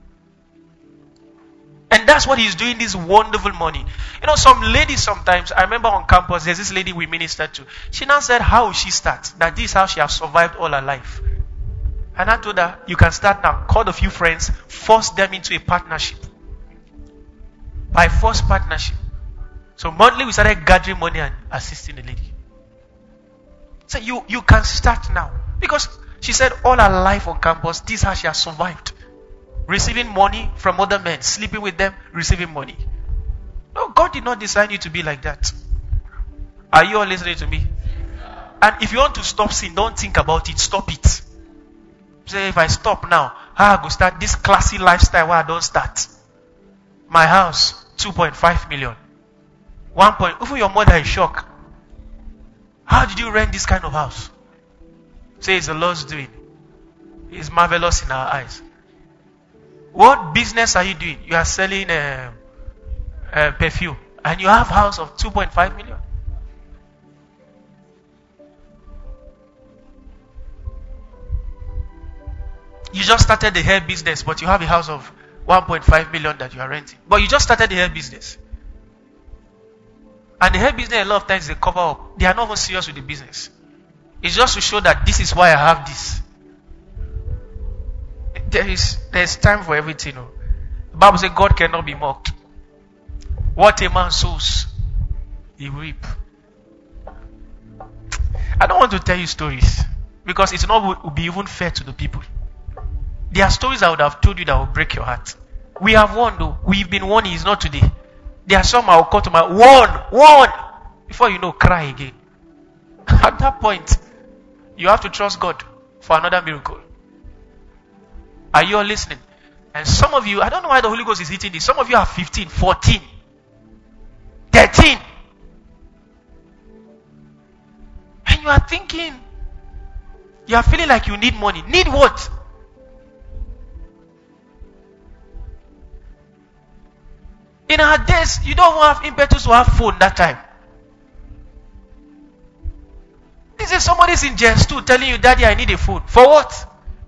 And that's what He's doing this wonderful morning. You know, some ladies sometimes, I remember on campus, there's this lady we ministered to. She now said how she starts, that this is how she has survived all her life. And I told her, you can start now. Call a few friends, force them into a partnership. By forced partnership. So monthly we started gathering money and assisting the lady. So you, you can start now. Because she said all her life on campus, this is how she has survived. Receiving money from other men, sleeping with them, receiving money. No, God did not design you to be like that. Are you all listening to me? And if you want to stop sin, don't think about it, stop it. Say, if I stop now, how I go start this classy lifestyle where I don't start? My house, two point five million. One point, even your mother is shocked. How did you rent this kind of house? Say, it's the Lord's doing. It's marvelous in our eyes. What business are you doing? You are selling uh, uh, perfume. And you have a house of two point five million. You just started the hair business, but you have a house of one point five million that you are renting. But you just started the hair business. And the hair business, a lot of times they cover up. They are not even serious with the business. It's just to show that this is why I have this. There is there is time for everything. Oh. The Bible says God cannot be mocked. What a man sows, he will reap. I don't want to tell you stories because it's not will be even fair to the people. There are stories I would have told you that will break your heart. We have won though. We've been warning. It's not today. There are some I will call to my warn, warn. Before you know, cry again. At that point, you have to trust God for another miracle. Are you all listening? And some of you, I don't know why the Holy Ghost is hitting this. Some of you are fifteen, fourteen, thirteen. And you are thinking, you are feeling like you need money. Need what? In our days, you don't have impetus to have phone that time. This is somebody's in Gen two telling you, Daddy, I need a phone. For what?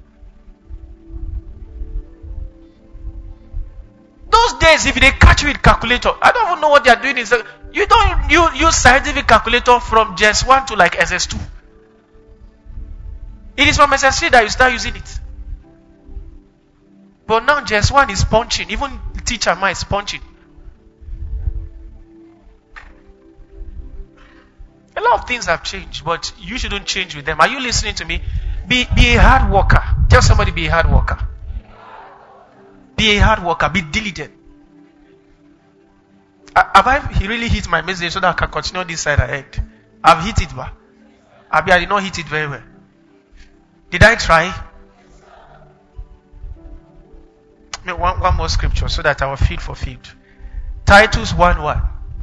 Those days, if they catch you with calculator, I don't even know what they are doing. Is you don't you use scientific calculator from Gen one to like S S two. It is from S S three that you start using it. But now Gen one is punching. Even teacher mind is punching. A lot of things have changed, but you shouldn't change with them. Are you listening to me? Be, be a hard worker. Tell somebody, be a hard worker. Be a hard worker. Be diligent. Have I really hit my message so that I can continue this side ahead? I've hit it, but I did not hit it very well. Did I try? One, one more scripture so that I will feed for feed. Titus one one.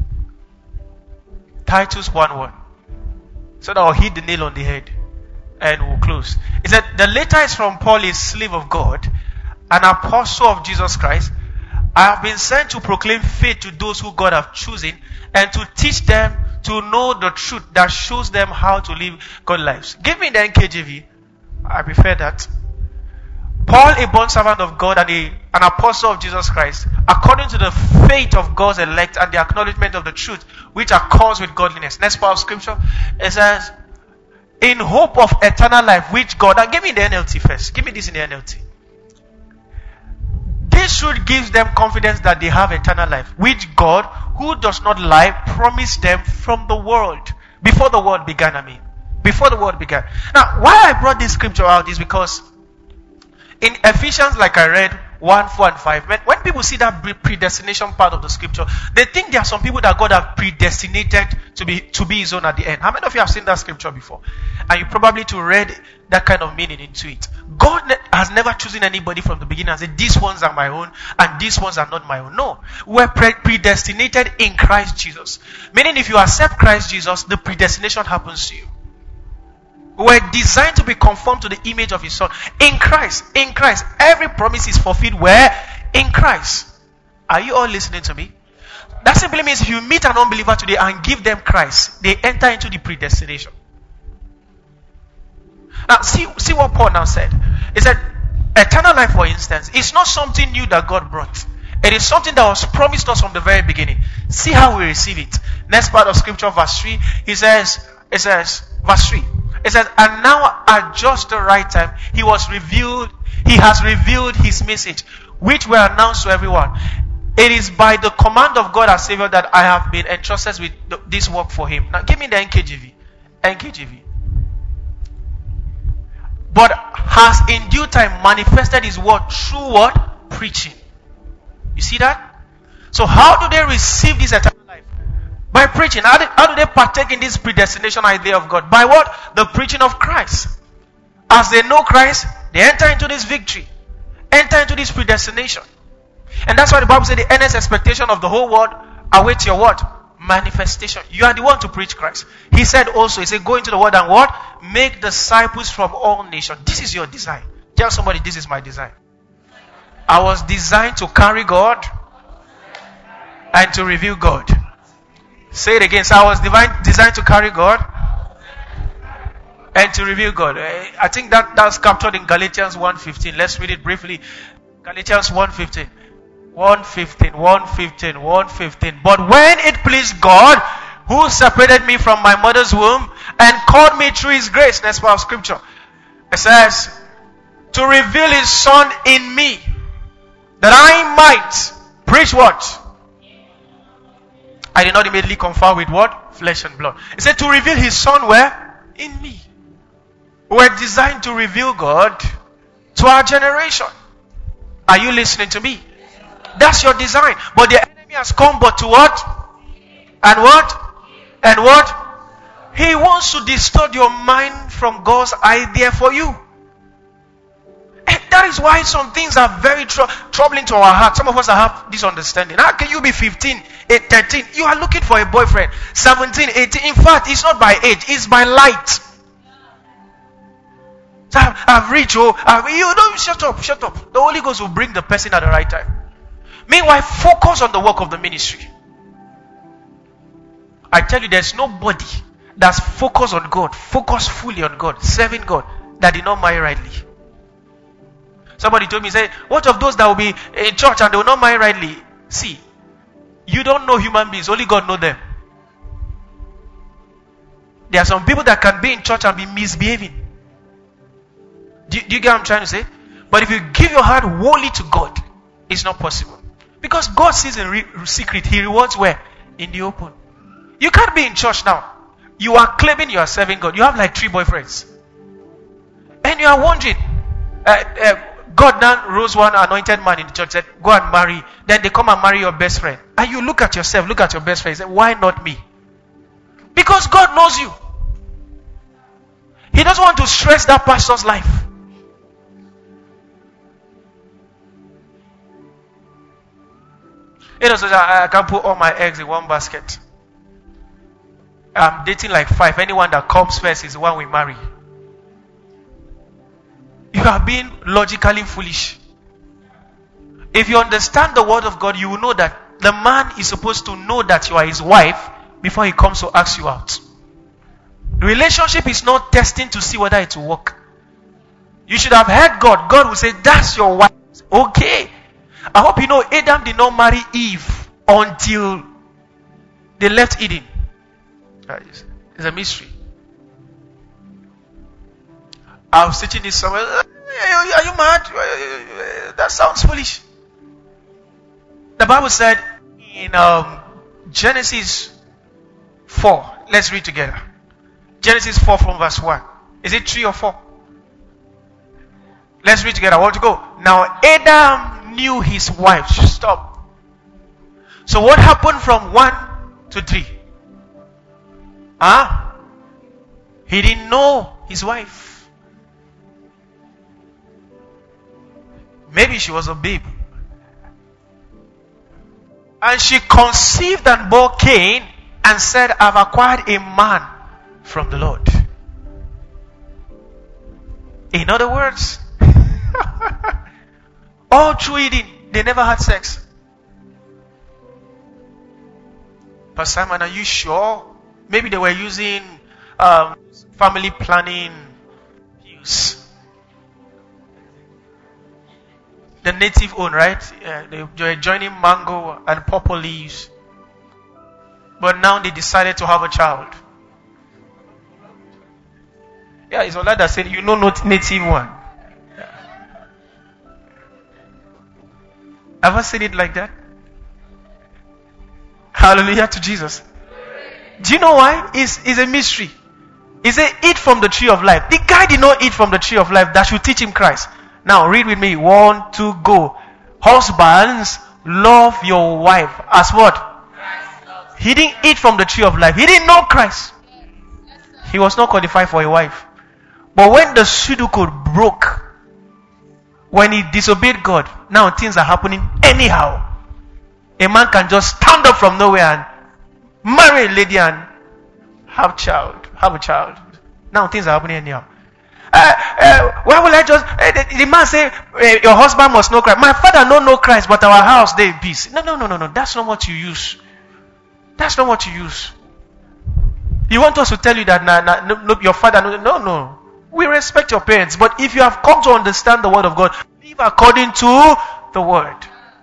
Titus one one. So that I'll hit the nail on the head and we'll close. It said, the letter is from Paul, a slave of God, an apostle of Jesus Christ. I have been sent to proclaim faith to those who God have chosen and to teach them to know the truth that shows them how to live good lives. Give me the N K J V. I prefer that. Paul, a bondservant of God and a, an apostle of Jesus Christ, according to the faith of God's elect and the acknowledgement of the truth, which accords with godliness. Next part of scripture, it says, in hope of eternal life, which God, and give me the N L T first. Give me this in the N L T. This truth gives them confidence that they have eternal life, which God, who does not lie, promised them from the world. Before the world began, I mean. Before the world began. Now, why I brought this scripture out is because in Ephesians, like I read, one, four, and five, when, when people see that predestination part of the scripture, they think there are some people that God have predestinated to be to be his own at the end. How many of you have seen that scripture before? And you probably to read that kind of meaning into it. God ne- has never chosen anybody from the beginning and said, these ones are my own and these ones are not my own. No. We're pre- predestinated in Christ Jesus. Meaning if you accept Christ Jesus, the predestination happens to you. We're designed to be conformed to the image of his son. In Christ. In Christ. Every promise is fulfilled where? In Christ. Are you all listening to me? That simply means if you meet an unbeliever today and give them Christ, they enter into the predestination. Now, see, see what Paul now said. He said, eternal life, for instance, is not something new that God brought. It is something that was promised us from the very beginning. See how we receive it. Next part of scripture, verse three, he says, it says, verse three, it says, and now at just the right time, he was revealed, he has revealed his message, which were announced to everyone. It is by the command of God our Savior that I have been entrusted with this work for him. Now give me the N K J V. N K J V. But has in due time manifested his word through what? Preaching. You see that? So how do they receive this eternal life? By preaching. How do, how do they partake in this predestination idea of God? By what? The preaching of Christ. As they know Christ, they enter into this victory. Enter into this predestination. And that's why the Bible said the earnest expectation of the whole world awaits your what? Manifestation. You are the one to preach Christ. He said also, he said, go into the world and what? Make disciples from all nations. This is your design. Tell somebody, this is my design. I was designed to carry God and to reveal God. Say it again. So I was divine, designed to carry God and to reveal God. I think that that's captured in Galatians one fifteen. Let's read it briefly. Galatians one fifteen. one fifteen, one fifteen, one fifteen. But when it pleased God, who separated me from my mother's womb and called me through his grace, next part of scripture, it says, to reveal his son in me, that I might preach what? I did not immediately confer with what? Flesh and blood. It said to reveal his son where? In me. We're designed to reveal God to our generation. Are you listening to me? That's your design. But the enemy has come but to what? And what? And what? He wants to distort your mind from God's idea for you. And that is why some things are very tr- troubling to our heart. Some of us have this understanding. How can you be fifteen, eight, thirteen? You are looking for a boyfriend. seventeen, eighteen. In fact, it's not by age. It's by light. So I've, I've reached, oh, I've, you don't, shut up, shut up. The Holy Ghost will bring the person at the right time. Meanwhile, focus on the work of the ministry. I tell you, there's nobody that's focused on God, focused fully on God, serving God, that did not marry rightly. Somebody told me, say, what of those that will be in church and they will not marry rightly? See, you don't know human beings, only God knows them. There are some people that can be in church and be misbehaving. Do, do you get what I'm trying to say? But if you give your heart wholly to God, it's not possible. Because God sees in re- secret. He rewards where? In the open. You can't be in church now. You are claiming you are serving God. You have like three boyfriends. And you are wondering, uh, uh, God now rose one anointed man in the church, said, go and marry. Then they come and marry your best friend. And you look at yourself, look at your best friend, and say, why not me? Because God knows you. He doesn't want to stress that pastor's life. You know, so I can't put all my eggs in one basket. I'm dating like five. Anyone that comes first is the one we marry. You are being logically foolish. If you understand the word of God, you will know that the man is supposed to know that you are his wife before he comes to ask you out. The relationship is not testing to see whether it will work. You should have heard God. God will say, that's your wife. Okay. I hope you know Adam did not marry Eve until they left Eden. It's a mystery. I was teaching this somewhere. Are you mad? That sounds foolish. The Bible said in um, Genesis four. Let's read together. Genesis four from verse one. Is it three or four? Let's read together. I want to go. Now Adam knew his wife. Stop. So what happened from one to three? Huh? He didn't know his wife. Maybe she was a babe. And she conceived and bore Cain and said, I've acquired a man from the Lord. In other words, all through Eden, they never had sex. Pastor Simon, are you sure? Maybe they were using um, family planning views. The native own, right? Uh, they, they were joining mango and purple leaves. But now they decided to have a child. Yeah, it's Ola that said, you know, not native one. Ever seen it like that? Hallelujah to Jesus. Do you know why? It's, it's a mystery. He said, eat from the tree of life. The guy did not eat from the tree of life. That should teach him Christ. Now, read with me. One, two, go. Husbands, love your wife. As what? He didn't eat from the tree of life. He didn't know Christ. He was not qualified for a wife. But when the pseudo code broke, when he disobeyed God, now things are happening anyhow. A man can just stand up from nowhere and marry a lady and have child, have a child. Now things are happening anyhow. Uh, uh, why will I just? Uh, the, the man say, uh, your husband must know Christ. My father no know Christ, but our house they peace. No, no, no, no, no. That's not what you use. That's not what you use. You want us to tell you that nah, nah, no, no, your father no, no, no. We respect your parents, but if you have come to understand the word of God, live according to the word.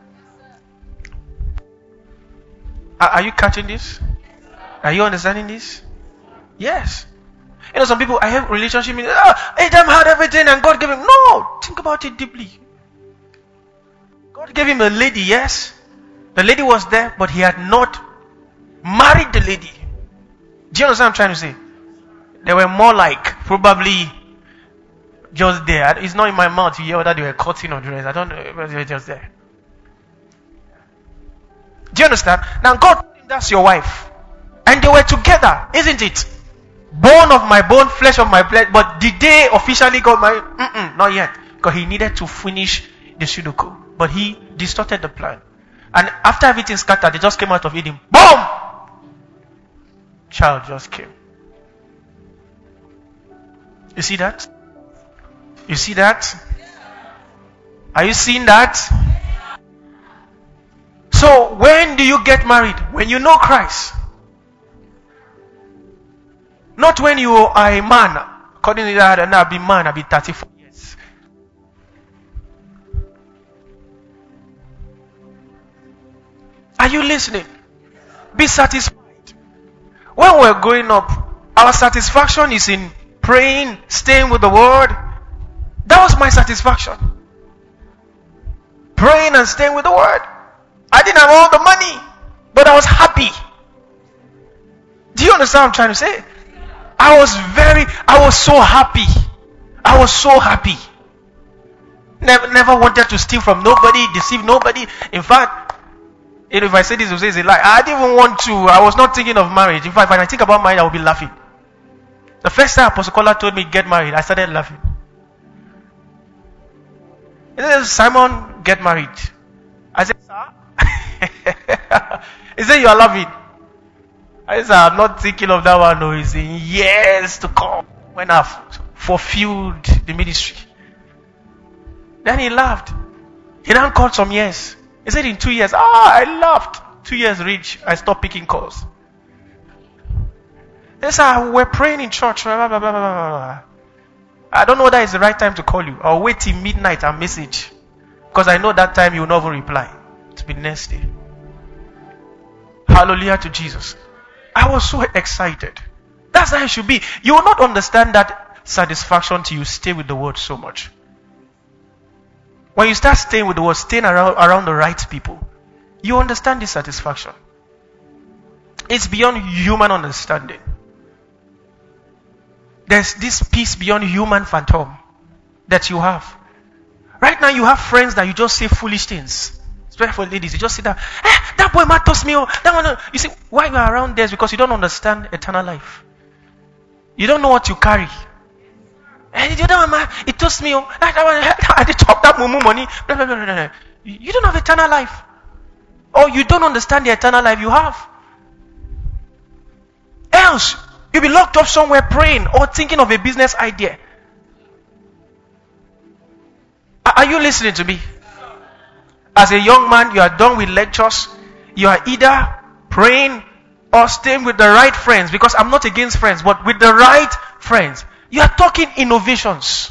Are, are you catching this? Are you understanding this? Yes. You know, some people, I have relationship, oh, Adam had everything and God gave him. No, think about it deeply. God gave him a lady, yes. The lady was there, but he had not married the lady. Do you understand what I'm trying to say? They were more like, probably, just there. It's not in my mouth to hear whether they were cutting or dressed. I don't know, but they were just there. Do you understand? Now God, that's your wife. And they were together, isn't it? Bone of my bone, flesh of my flesh. But did they officially got married? Mm-mm, not yet. Because he needed to finish the Sudoku. But he distorted the plan. And after everything scattered, they just came out of Eden. Boom! Child just came. You see that? You see that? Are you seeing that? So when do you get married? When you know Christ. Not when you are a man. According to that, and I'll be man, I'll be thirty-four years. Are you listening? Be satisfied. When we're growing up, our satisfaction is in praying, staying with the word. That was my satisfaction. Praying and staying with the word. I didn't have all the money, but I was happy. Do you understand what I'm trying to say? I was very, I was so happy. I was so happy. Never, never wanted to steal from nobody, deceive nobody. In fact, if I say this, you'll say it's a lie. I didn't even want to. I was not thinking of marriage. In fact, when I think about marriage, I will be laughing. The first time Apostle Kola told me get married, I started laughing. He said, Simon, get married. I said, sir? He said, you are laughing. I said, I'm not thinking of that one. No, he's saying, years to come when I've fulfilled the ministry. Then he laughed. He then called some years. He said, in two years, ah, oh, I laughed. Two years reach, I stopped picking calls. They said, we're praying in church. Blah, blah, blah, blah, blah. I don't know whether it's the right time to call you. I'll wait till midnight and message. Because I know that time you will never reply. It'll be next day. Hallelujah to Jesus. I was so excited. That's how it should be. You will not understand that satisfaction till you stay with the word so much. When you start staying with the word, staying around, around the right people, You understand this satisfaction. It's beyond human understanding. There's this peace beyond human phantom that you have. Right now you have friends that you just say foolish things. Especially for ladies, you just sit down. Eh, that boy matters me. Oh, that one. You see, why you are around there is because you don't understand eternal life. You don't know what you carry. And you don't know, it toast me. Oh, I did chop that mumu money. Blah, blah, blah, blah. You don't have eternal life. Or you don't understand the eternal life you have. Else, you'll be locked up somewhere praying or thinking of a business idea. Are you listening to me? As a young man, you are done with lectures. You are either praying or staying with the right friends, because I'm not against friends, but with the right friends. You are talking innovations.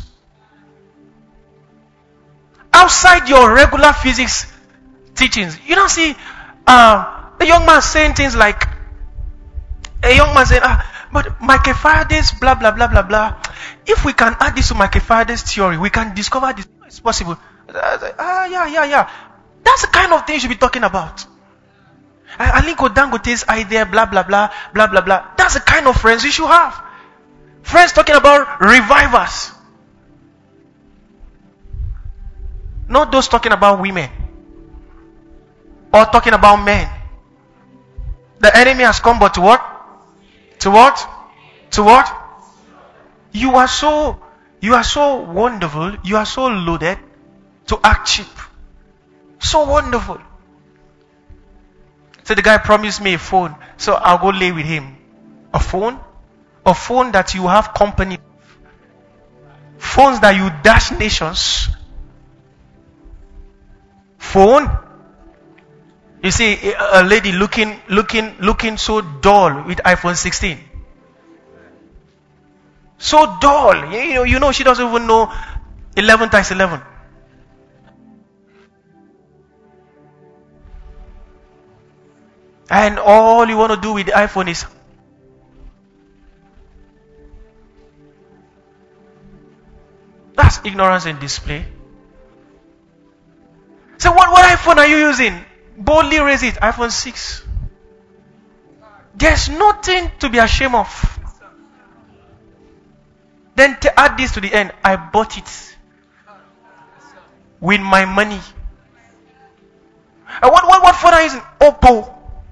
Outside your regular physics teachings, you don't see uh, the young man saying things like, a young man saying, ah, but Michael Faraday's blah, blah, blah, blah, blah. If we can add this to Michael Faraday's theory, we can discover this. It's possible. Ah, yeah, yeah, yeah. That's the kind of thing you should be talking about. Aliko Dangote's idea, blah, blah, blah, blah, blah, blah. That's the kind of friends you should have. Friends talking about revivers. Not those talking about women. Or talking about men. The enemy has come but to what? To what? To what? You are so, you are so wonderful. You are so loaded to act cheap. So wonderful. So the guy promised me a phone. So I'll go lay with him. A phone? A phone that you have company. Phones that you dash nations. Phone? You see a lady looking, looking, looking so dull with iPhone sixteen. So dull. You know, you know she doesn't even know eleven times eleven. And all you want to do with the iPhone is that's ignorance in display. So what, what iPhone are you using? Boldly raise it. iPhone six. There's nothing to be ashamed of. Then to add this to the end, I bought it with my money. And what, what, what phone are you using? Oppo.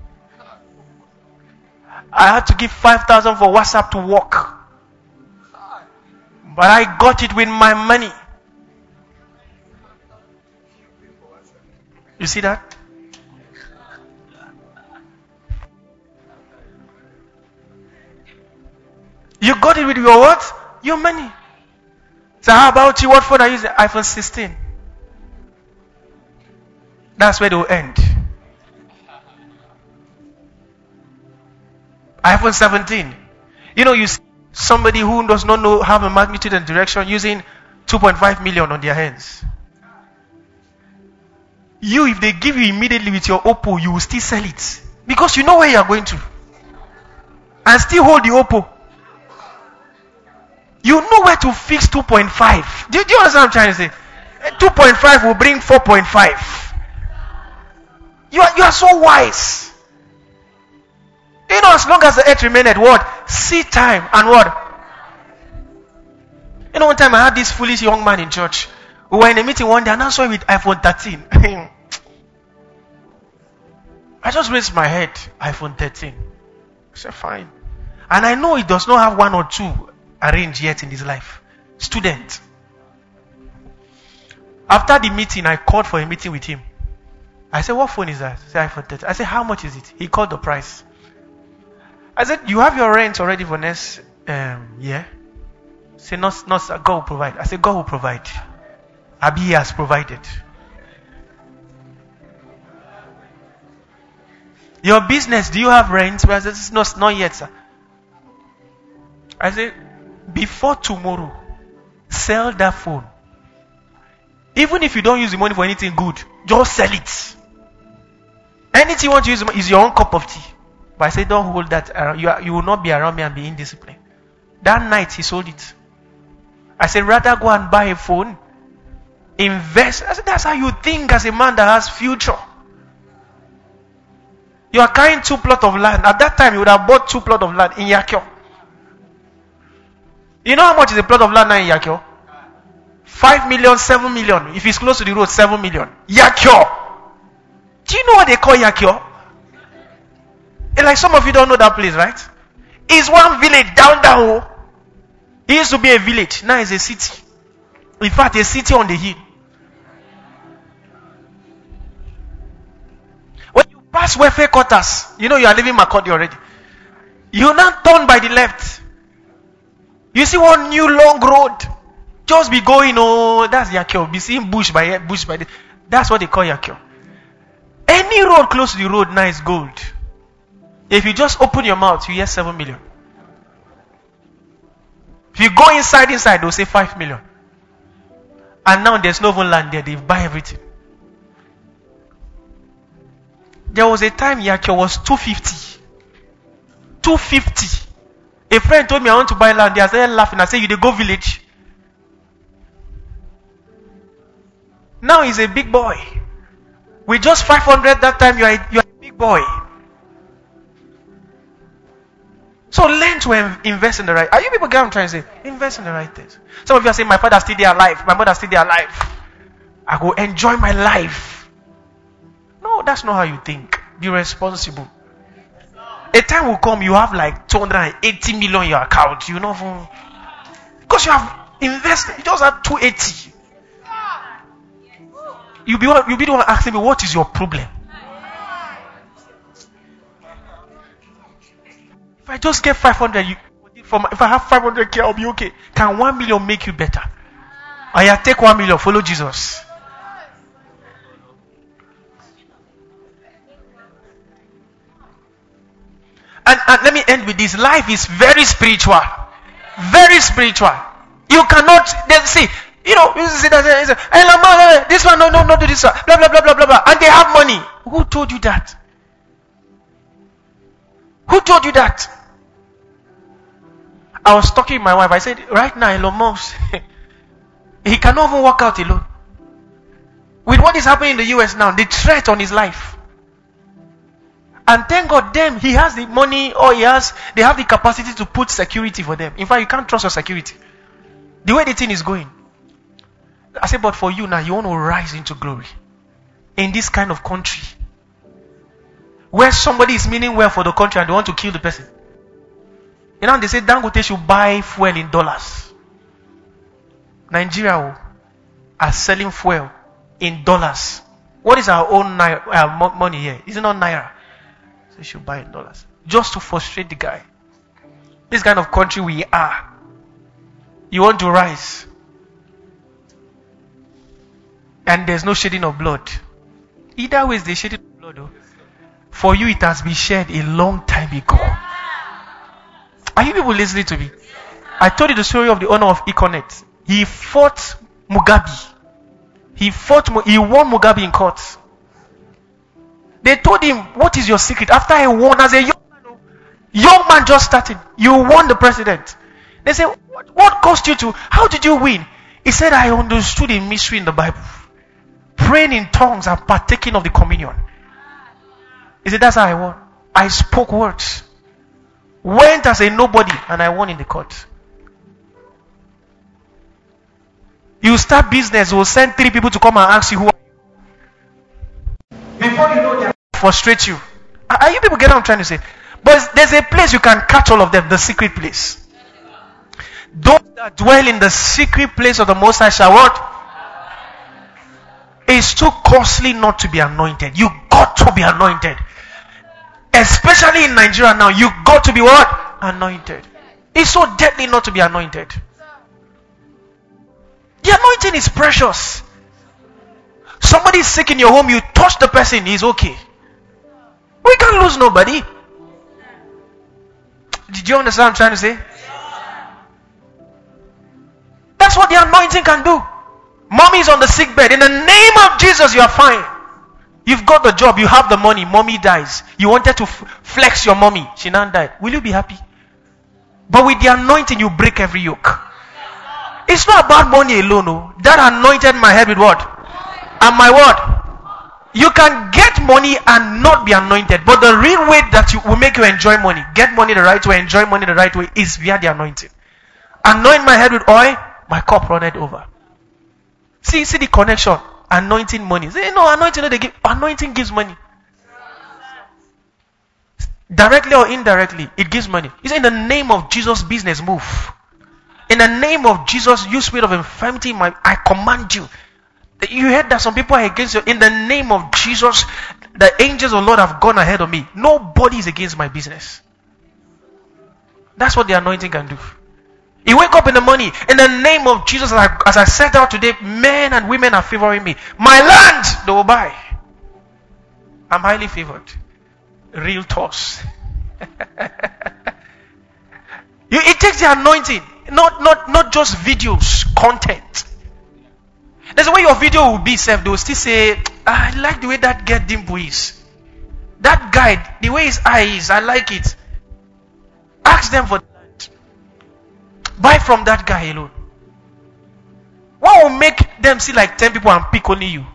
I had to give five thousand for WhatsApp to work. But I got it with my money. You see that? You got it with your what? Your money. So how about you? What phone are you using? iPhone sixteen. That's where they will end. iPhone seventeen. You know, you see somebody who does not know have a magnitude and direction using two point five million on their hands. You, if they give you immediately with your Oppo, you will still sell it. Because you know where you are going to. And still hold the Oppo. You know where to fix two point five. Do, do you understand what I'm trying to say? two point five will bring four point five. You are, you are so wise. You know, as long as the earth remained at what? Seed time and what? You know, one time I had this foolish young man in church. We were in a meeting one day and I saw him with iPhone thirteen. I just raised my head. iPhone thirteen. I said, fine. And I know he does not have one or two arranged yet in his life. Student. After the meeting, I called for a meeting with him. I said, what phone is that? He said, iPhone thirteen. I said, how much is it? He called the price. I said, you have your rent already for next um, year? He said, not, not, God will provide. I said, God will provide. Abi has provided. Your business, do you have rent? I said, not, not yet, sir. I said, before tomorrow, sell that phone. Even if you don't use the money for anything good, just sell it. Anything you want to use is your own cup of tea. But I said, don't hold that around. You, are, you will not be around me and be indisciplined. That night, he sold it. I said, rather go and buy a phone. Invest. I said, that's how you think as a man that has future. You are carrying two plots of land. At that time, you would have bought two plots of land in Yakio. You know how much is a plot of land now in Yakio? Five million, seven million. If it's close to the road, seven million. Yakio. Do you know what they call Yakio? Like some of you don't know that place, right? It's one village down down. It used to be a village. Now it's a city. In fact, a city on the hill. When you pass welfare quarters, you know you are leaving Makurdi already. You now turn by the left. You see one new long road. Just be going, oh, that's Yakio. Be seeing bush by here, bush by there. That's what they call Yakio. Any road close to the road now is gold. If you just open your mouth, you hear seven million. If you go inside, inside, they'll say five million. And now there's no even land there. They buy everything. There was a time Yakio was two fifty. two fifty. A friend told me I want to buy land there. I started laughing. I said, you they go village. Now he's a big boy. With just five hundred that time, you are a, you are a big boy. So learn to invest in the right. Are you people get what I'm trying to say? Invest in the right things. Some of you are saying, my father still there alive. My mother still there alive. I go enjoy my life. No, that's not how you think. Be responsible. A time will come, you have like two hundred eighty million in your account. You know, from, because you have invested. You just have two hundred eighty. You'll be, you'll be the one asking me, what is your problem? If I just get five hundred, you, from, if I have five hundred K, I'll be okay. Can one million make you better? I yeah, take one million, follow Jesus. And, and let me end with this. Life is very spiritual. Very spiritual. You cannot, they see, you know, you see that, hey, this one, no, no, no, do this one, blah, blah, blah, blah, blah, blah. And they have money. Who told you that? Who told you that? I was talking to my wife. I said, right now, Elon Musk, he cannot even walk out alone. With what is happening in the U S now, the threat on his life. And thank God, them, he has the money, or he has, they have the capacity to put security for them. In fact, you can't trust your security. The way the thing is going. I said, but for you now, you want to rise into glory. In this kind of country. Where somebody is meaning well for the country and they want to kill the person. You know, they say Dangote should buy fuel in dollars. Nigeria are selling fuel in dollars. What is our own uh, money here? Is it not naira? So you should buy in dollars. Just to frustrate the guy. This kind of country we are. You want to rise. And there's no shedding of blood. Either way, they shedding of blood. Though. For you, it has been shed a long time ago. Are you people listening to me? I told you the story of the owner of Econet. He fought Mugabe. He fought, he won Mugabe in court. They told him, what is your secret? After I won, as a young man, young man just started. You won the president. They said, what, what caused you to, how did you win? He said, I understood a mystery in the Bible. Praying in tongues and partaking of the communion. He said, that's how I won. I spoke words. Went as a nobody and I won in the court. You start business, we'll send three people to come and ask you who are you. Before you know, they frustrate you. Are you people getting what I'm trying to say? But there's a place you can catch all of them, the secret place. Those that dwell in the secret place of the Most High shall what? It's too costly not to be anointed. You got to be anointed. Especially in Nigeria now, you got to be what? Anointed. It's so deadly not to be anointed. The anointing is precious. Somebody is sick in your home, you touch the person, he's okay. We can't lose nobody. Did you understand what I'm trying to say? That's what the anointing can do. Mommy is on the sick bed. In the name of Jesus, you are fine. You've got the job, you have the money, mommy dies. You wanted to f- flex your mommy, she now died. Will you be happy? But with the anointing, you break every yoke. It's not about money alone. No. That anointed my head with what? And my what? You can get money and not be anointed, but the real way that you will make you enjoy money, get money the right way, enjoy money the right way, is via the anointing. Anoint my head with oil, my cup runneth over. See, see the connection. Anointing money. Say, no, anointing, no, they give, anointing gives money. Directly or indirectly, it gives money. He said, in the name of Jesus, business move. In the name of Jesus, you spirit of infirmity, my, I command you. You heard that some people are against you. In the name of Jesus, the angels of the Lord have gone ahead of me. Nobody is against my business. That's what the anointing can do. You wake up in the morning, in the name of Jesus, as I, as I set out today, men and women are favoring me. My land, they will buy. I'm highly favored. Real toss. you, it takes the anointing, not, not, not just videos, content. There's a way your video will be, self. They will still say, I like the way that girl Dimple is. That guy, the way his eye is, I like it. Ask them for that. Buy from that guy alone. What will make them see like ten people and pick only you?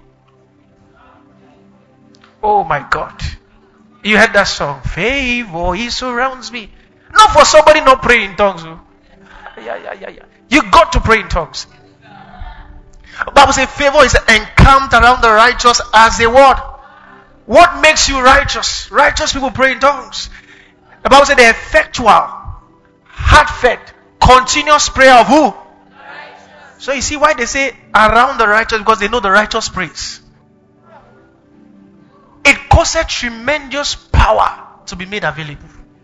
Oh my God. You heard that song? Favor, he surrounds me. Not for somebody not praying in tongues. Oh. Yeah, yeah, yeah, yeah. You got to pray in tongues. The Bible says favor is encamped around the righteous as a word. What makes you righteous? Righteous people pray in tongues. The Bible says the effectual, heartfelt, continuous prayer of who? Righteous. So you see why they say around the righteous, because they know the righteous prays. It causes tremendous power to be made available.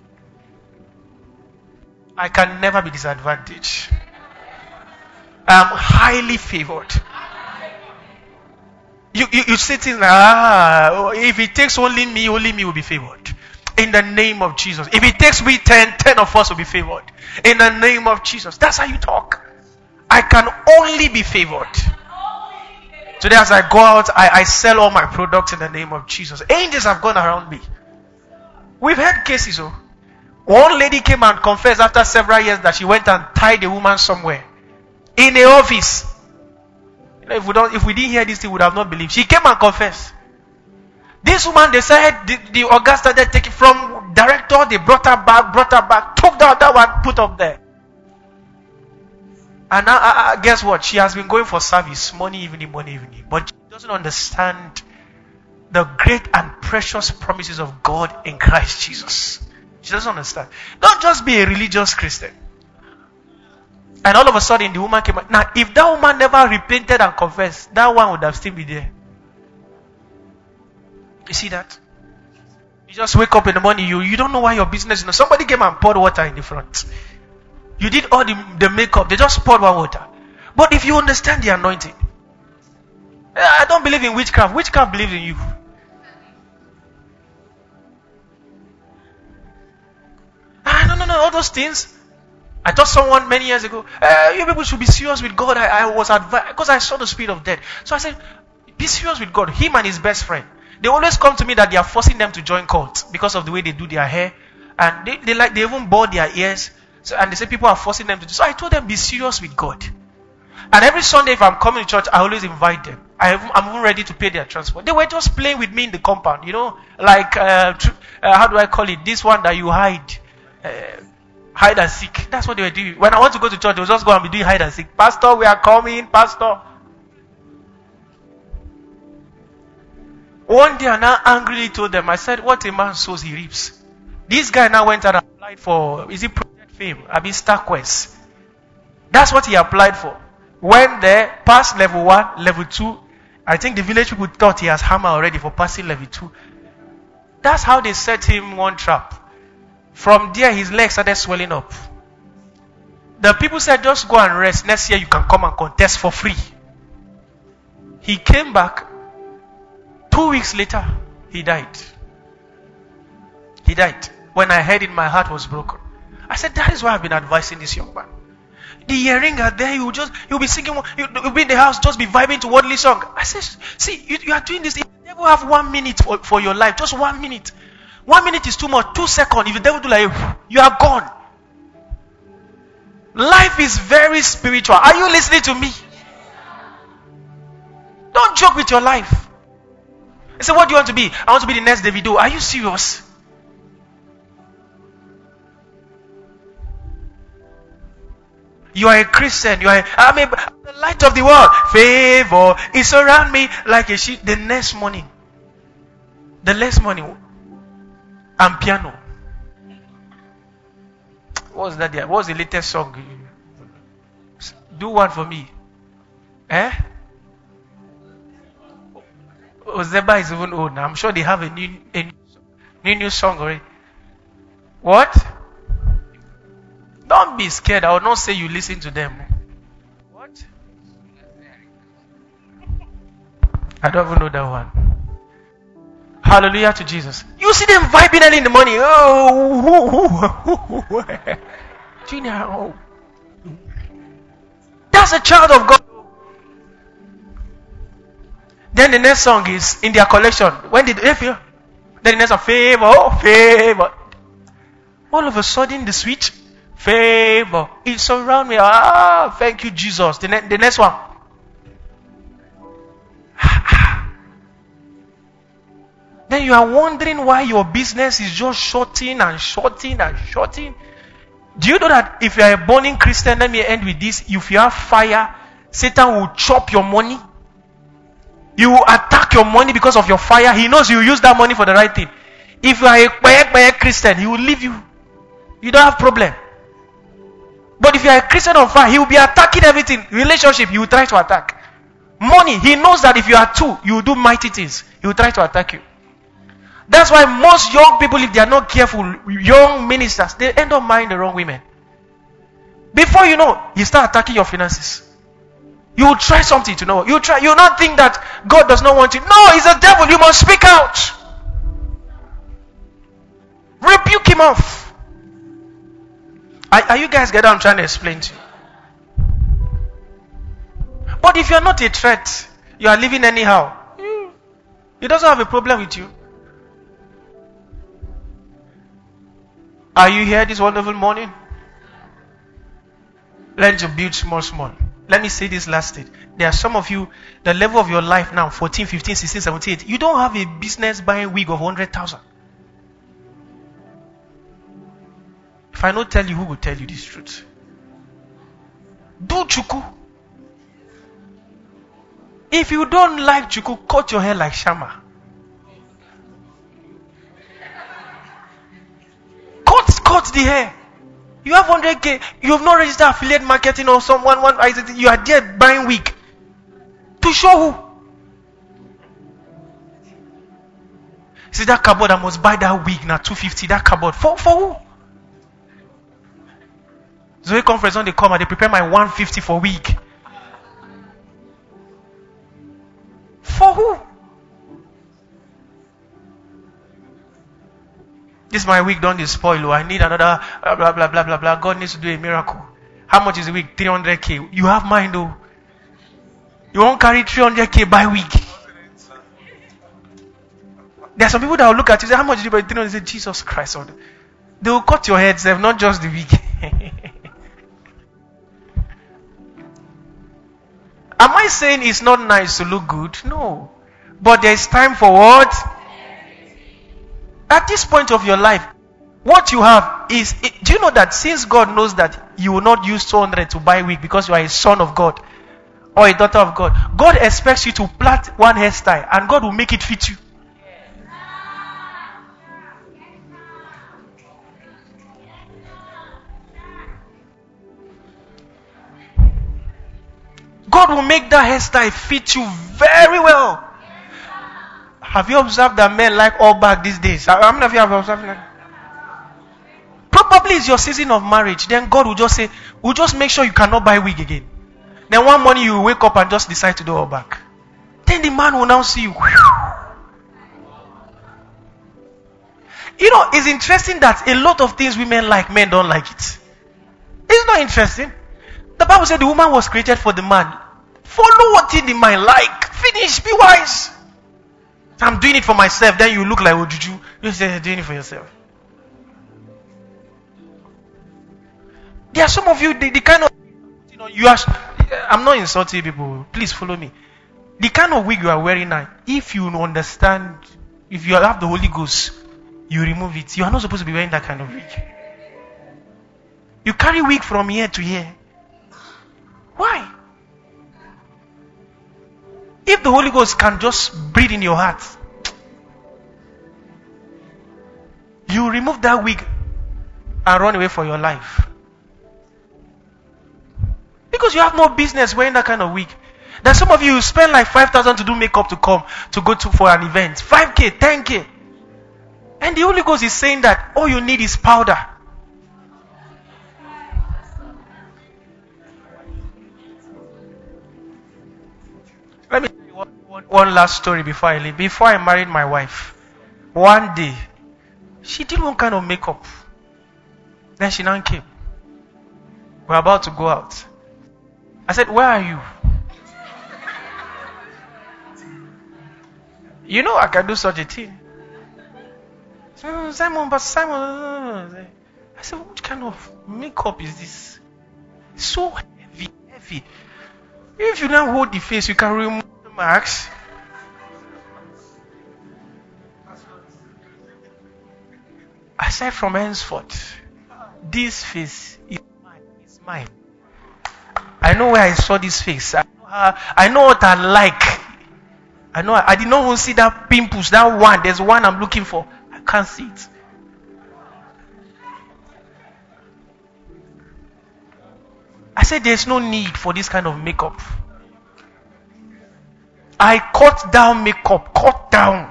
I can never be disadvantaged. I am highly favored. You, you, you say things like, ah, if it takes only me, only me will be favored. In the name of Jesus. If it takes me ten, ten of us will be favored. In the name of Jesus. That's how you talk. I can only be favored. Today as I go out, I, I sell all my products in the name of Jesus. Angels have gone around me. We've had cases. Oh. One lady came and confessed after several years that she went and tied a woman somewhere. In a office. You know, if we don't, if we didn't hear this, we would have not believed. She came and confessed. This woman, they said, the, the August started taking from director, they brought her back, brought her back, took the other one, put up there. And now, uh, uh, guess what? She has been going for service, morning, evening, morning, evening. But she doesn't understand the great and precious promises of God in Christ Jesus. She doesn't understand. Don't just be a religious Christian. And all of a sudden, the woman came out. Now, if that woman never repented and confessed, that one would have still been there. You see that? You just wake up in the morning, you, you don't know why your business is not. Somebody came and poured water in the front. You did all the, the makeup, they just poured one water. But if you understand the anointing, I don't believe in witchcraft. Witchcraft believes in you. Ah, no, no, no, all those things. I told someone many years ago, uh, you people should be serious with God. I, I was advised, because I saw the spirit of death. So I said, be serious with God. Him and his best friend. They always come to me that they are forcing them to join cults because of the way they do their hair. And they, they like, they even bore their ears. So, and they say people are forcing them to do. So I told them, be serious with God. And every Sunday, if I'm coming to church, I always invite them. I have, I'm even ready to pay their transport. They were just playing with me in the compound, you know, like, uh, tr- uh, how do I call it? This one that you hide. Uh, hide and seek. That's what they were doing. When I want to go to church, they will just go and be doing hide and seek. Pastor, we are coming. Pastor. One day I now angrily told them, I said, what a man sows, he reaps. This guy now went and applied for, is it Project Fame? I mean, StarQuest. That's what he applied for. Went there, passed level one, level two. I think the village people thought he has hammer already for passing level two. That's how they set him one trap. From there, his legs started swelling up. The people said, just go and rest. Next year, you can come and contest for free. He came back. Two weeks later, he died. He died. When I heard it, my heart was broken. I said, that is why I've been advising this young man. The earring are there, you will just, you'll be singing, you'll be in the house, just be vibing to worldly song. I said, see, you, you are doing this. If you never have one minute for, for your life, just one minute. One minute is too much. Two seconds. If the devil do like, you are gone. Life is very spiritual. Are you listening to me? Don't joke with your life. He said, what do you want to be? I want to be the next Davido. Are you serious? You are a Christian. You are a, I mean, the light of the world. Favor is around me like a sheet. The next morning. The next morning. And piano. What was that there? What was the latest song? Do one for me. Eh? Ozeba is even old now. I'm sure they have a new, a new, new song already. What? Don't be scared. I will not say you listen to them. What? I don't even know that one. Hallelujah to Jesus. You see them vibing early in the morning. Oh, Junior. Oh. That's a child of God. Then the next song is in their collection. When did they feel? Then the next one, favor, oh, favor. All of a sudden, the switch, favor, it's around me. Ah, thank you, Jesus. The, ne- the next one. Then you are wondering why your business is just shorting and shorting and shorting. Do you know that if you are a burning Christian, let me end with this. If you have fire, Satan will chop your money. You will attack your money because of your fire. He knows you use that money for the right thing. If you are a quiet, quiet Christian, he will leave you. You don't have problem. But if you are a Christian on fire, he will be attacking everything. Relationship, he will try to attack. Money, he knows that if you are two, you will do mighty things. He will try to attack you. That's why most young people, if they are not careful, young ministers, they end up marrying the wrong women. Before you know, he start attacking your finances. You will try something to know. You try. You will not think that God does not want you. No, he's a devil. You must speak out. Rebuke him off. Are, are you guys getting what I'm trying to explain to you? But if you are not a threat, you are living anyhow. He doesn't have a problem with you. Are you here this wonderful morning? Learn to build small, small. Let me say this last thing. There are some of you, the level of your life now, fourteen, fifteen, sixteen, seventeen, eighteen, you don't have a business buying wig of one hundred thousand. If I don't tell you, who will tell you this truth? Do chuku. If you don't like chuku, cut your hair like Shama. Cut, cut the hair. You have one hundred K. You have not registered affiliate marketing or someone. One, you are there buying wig. To show who? See that cupboard, I must buy that wig now, two hundred fifty. That cupboard. For, for who? Zoe conference, when they come and they prepare my one hundred fifty for wig. For who? This my wig don't spoil. I need another blah blah blah blah blah blah. God needs to do a miracle. How much is the wig? three hundred K. You have mine though. You won't carry three hundred K buy wig. There are some people that will look at you and say, how much did you buy? three hundred? Say, Jesus Christ. They will cut your heads, not just the wig. Am I saying it's not nice to look good? No. But there is time for what? At this point of your life, what you have is, do you know that since God knows that you will not use two hundred to buy wig because you are a son of God or a daughter of God, God expects you to plait one hairstyle and God will make it fit you. God will make that hairstyle fit you very well. Have you observed that men like all back these days? How many of you have observed that? Probably it's your season of marriage. Then God will just say, we'll just make sure you cannot buy wig again. Then one morning you will wake up and just decide to do all back. Then the man will now see you. You know, it's interesting that a lot of things women like, men don't like it. It's not interesting. The Bible said the woman was created for the man. Follow what in the man like. Finish. Be wise. I'm doing it for myself. Then you look like Ojuju. You say you're doing it for yourself. There are some of you, the, the kind of, you know, you are, I'm not insulting people. Please follow me. The kind of wig you are wearing now, if you understand, if you have the Holy Ghost, you remove it. You are not supposed to be wearing that kind of wig. You carry wig from here to here. Why? If the Holy Ghost can just breathe in your heart, you remove that wig and run away for your life. Because you have no business wearing that kind of wig. There's some of you who spend like five thousand to do makeup to come, to go to for an event. five K, ten K. And the Holy Ghost is saying that all you need is powder. Let me tell you one, one, one last story before I leave. Before I married my wife, one day, she did one kind of makeup. Then she now came. We're about to go out. I said, where are you? You know I can do such a thing. So, Simon, but Simon, I said, what kind of makeup is this? So heavy, heavy. If you now hold the face, you can remove the marks. I said, from henceforth, this face is mine. It's mine. I know where I saw this face. I know, how, I know what I like. I know I, I did not want to see that pimples, that one. There's one I'm looking for. I can't see it. I said there's no need for this kind of makeup. I cut down makeup, cut down.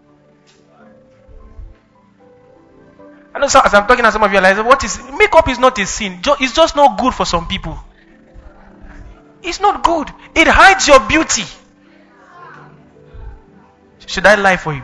I know so as I'm talking to some of you, like, what is makeup is not a sin. It's just not good for some people. It's not good. It hides your beauty. Should I lie for you?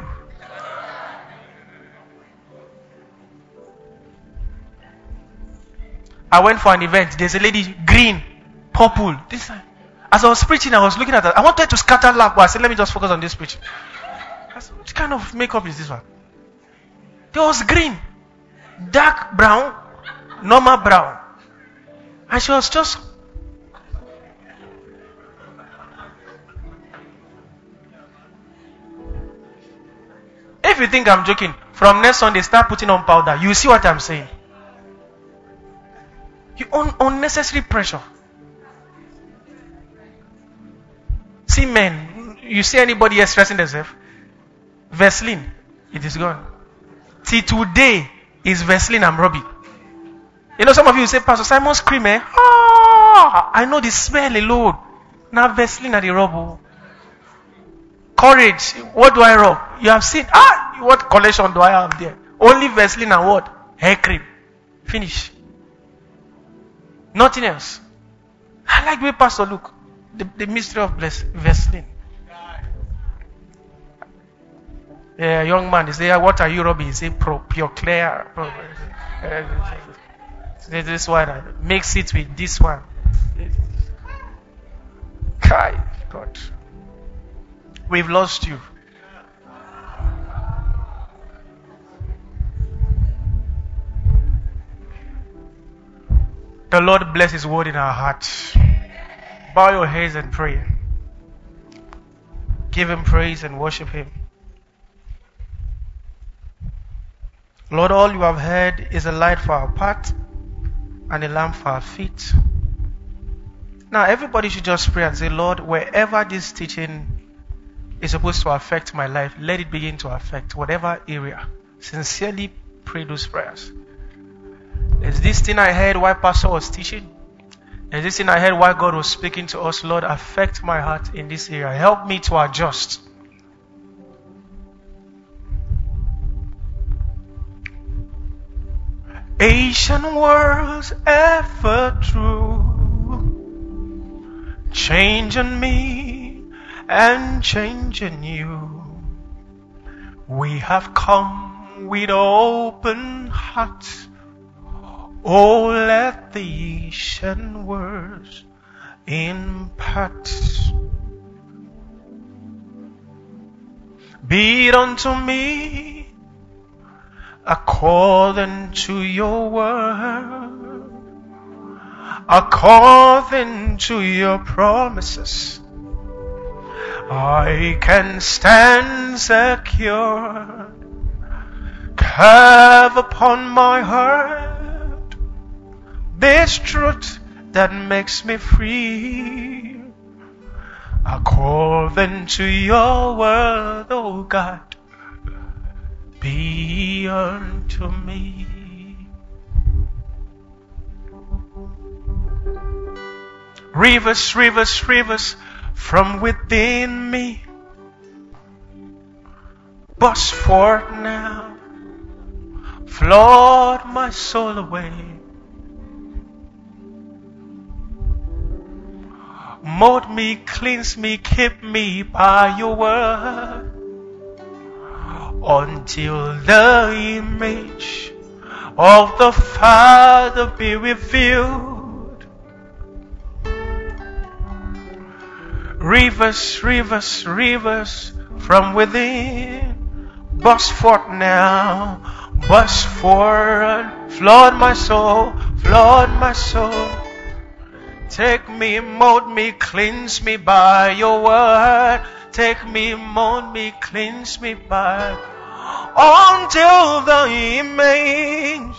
I went for an event. There's a lady, green, purple. This, as I was preaching, I was looking at her. I wanted to scatter laugh, but I said, let me just focus on this preaching. I said, what kind of makeup is this one? There was green, dark brown, normal brown. And she was just... If you think I'm joking, from next Sunday, start putting on powder. You see what I'm saying? You un- unnecessary pressure. See men, you see anybody expressing themselves? Vaseline, it is gone. See, today is Vaseline and rubbing. You know, some of you say, Pastor Simon's cream, eh? Ah, I know the smell alone. Now Vaseline and the rub. Courage, what do I rub? You have seen, ah, what collection do I have there? Only Vaseline and what? Hair cream. Finish. Nothing else. I like the way Pastor look. The, the mystery of bless, Vaseline. Yeah, young man, they say, what are you rubbing? He say, pro, pure clear. Pro, uh, this one, mix it with this one. Kai, God. We've lost you. The Lord bless His word in our hearts. Bow your heads and pray. Give Him praise and worship Him. Lord, all you have heard is a light for our path and a lamp for our feet. Now everybody should just pray and say, Lord, wherever this teaching is supposed to affect my life, let it begin to affect whatever area. Sincerely pray those prayers. There's this thing I heard while Pastor was teaching. There's this thing I heard while God was speaking to us. Lord, affect my heart in this area. Help me to adjust. Ancient words ever true, changing me and changing you. We have come with open hearts. Oh, let the ancient words impart. Be it unto me according to your word, according to your promises. I can stand secure, carve upon my heart this truth that makes me free. According to your word, oh God, be unto me. Rivers, rivers, rivers from within me burst forth now, flood my soul away. Mold me, cleanse me, keep me by your word, until the image of the Father be revealed. Rivers, rivers, rivers from within burst forth now, burst forth, flood my soul, flood my soul. Take me, mold me, cleanse me by your word. Take me, mold me, cleanse me by, until the image.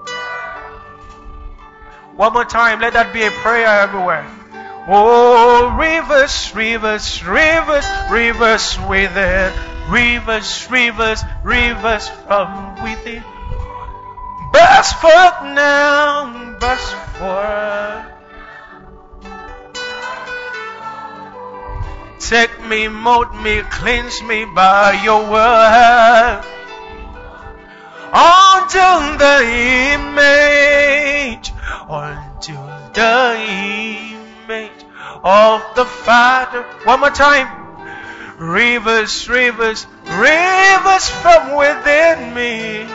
One more time, let that be a prayer everywhere. Oh, rivers, rivers, rivers, rivers within, rivers, rivers, rivers from within. Burst forth now, burst forth. Take me, mold me, cleanse me by your word, until the image, until the image of the Father. One more time. Rivers, rivers, rivers from within me.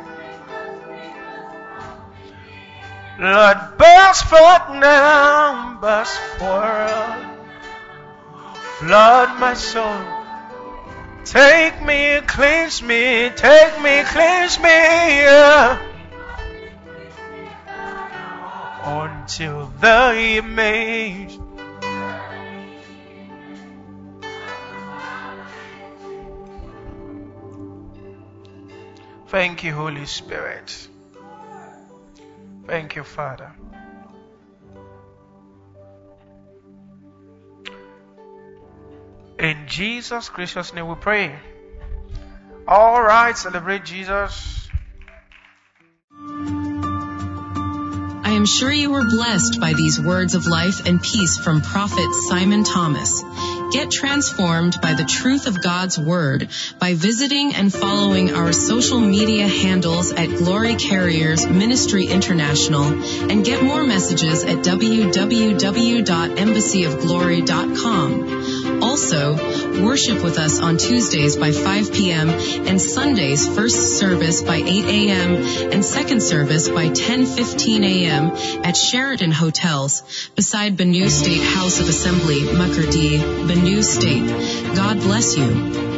Lord, burst forth now, burst forth. Flood my soul. Take me, cleanse me, take me, cleanse me, yeah. Until the image. Thank you, Holy Spirit. Thank you, Father. In Jesus' gracious name we pray. All right, celebrate Jesus. I am sure you were blessed by these words of life and peace from Prophet Simon Thomas. Get transformed by the truth of God's Word by visiting and following our social media handles at Glory Carriers Ministry International, and get more messages at w w w dot embassy of glory dot com. Also, worship with us on Tuesdays by five p.m. and Sundays first service by eight a.m. and second service by ten fifteen a.m. at Sheraton Hotels beside Benue State House of Assembly, Makurdi, Benue State. God bless you.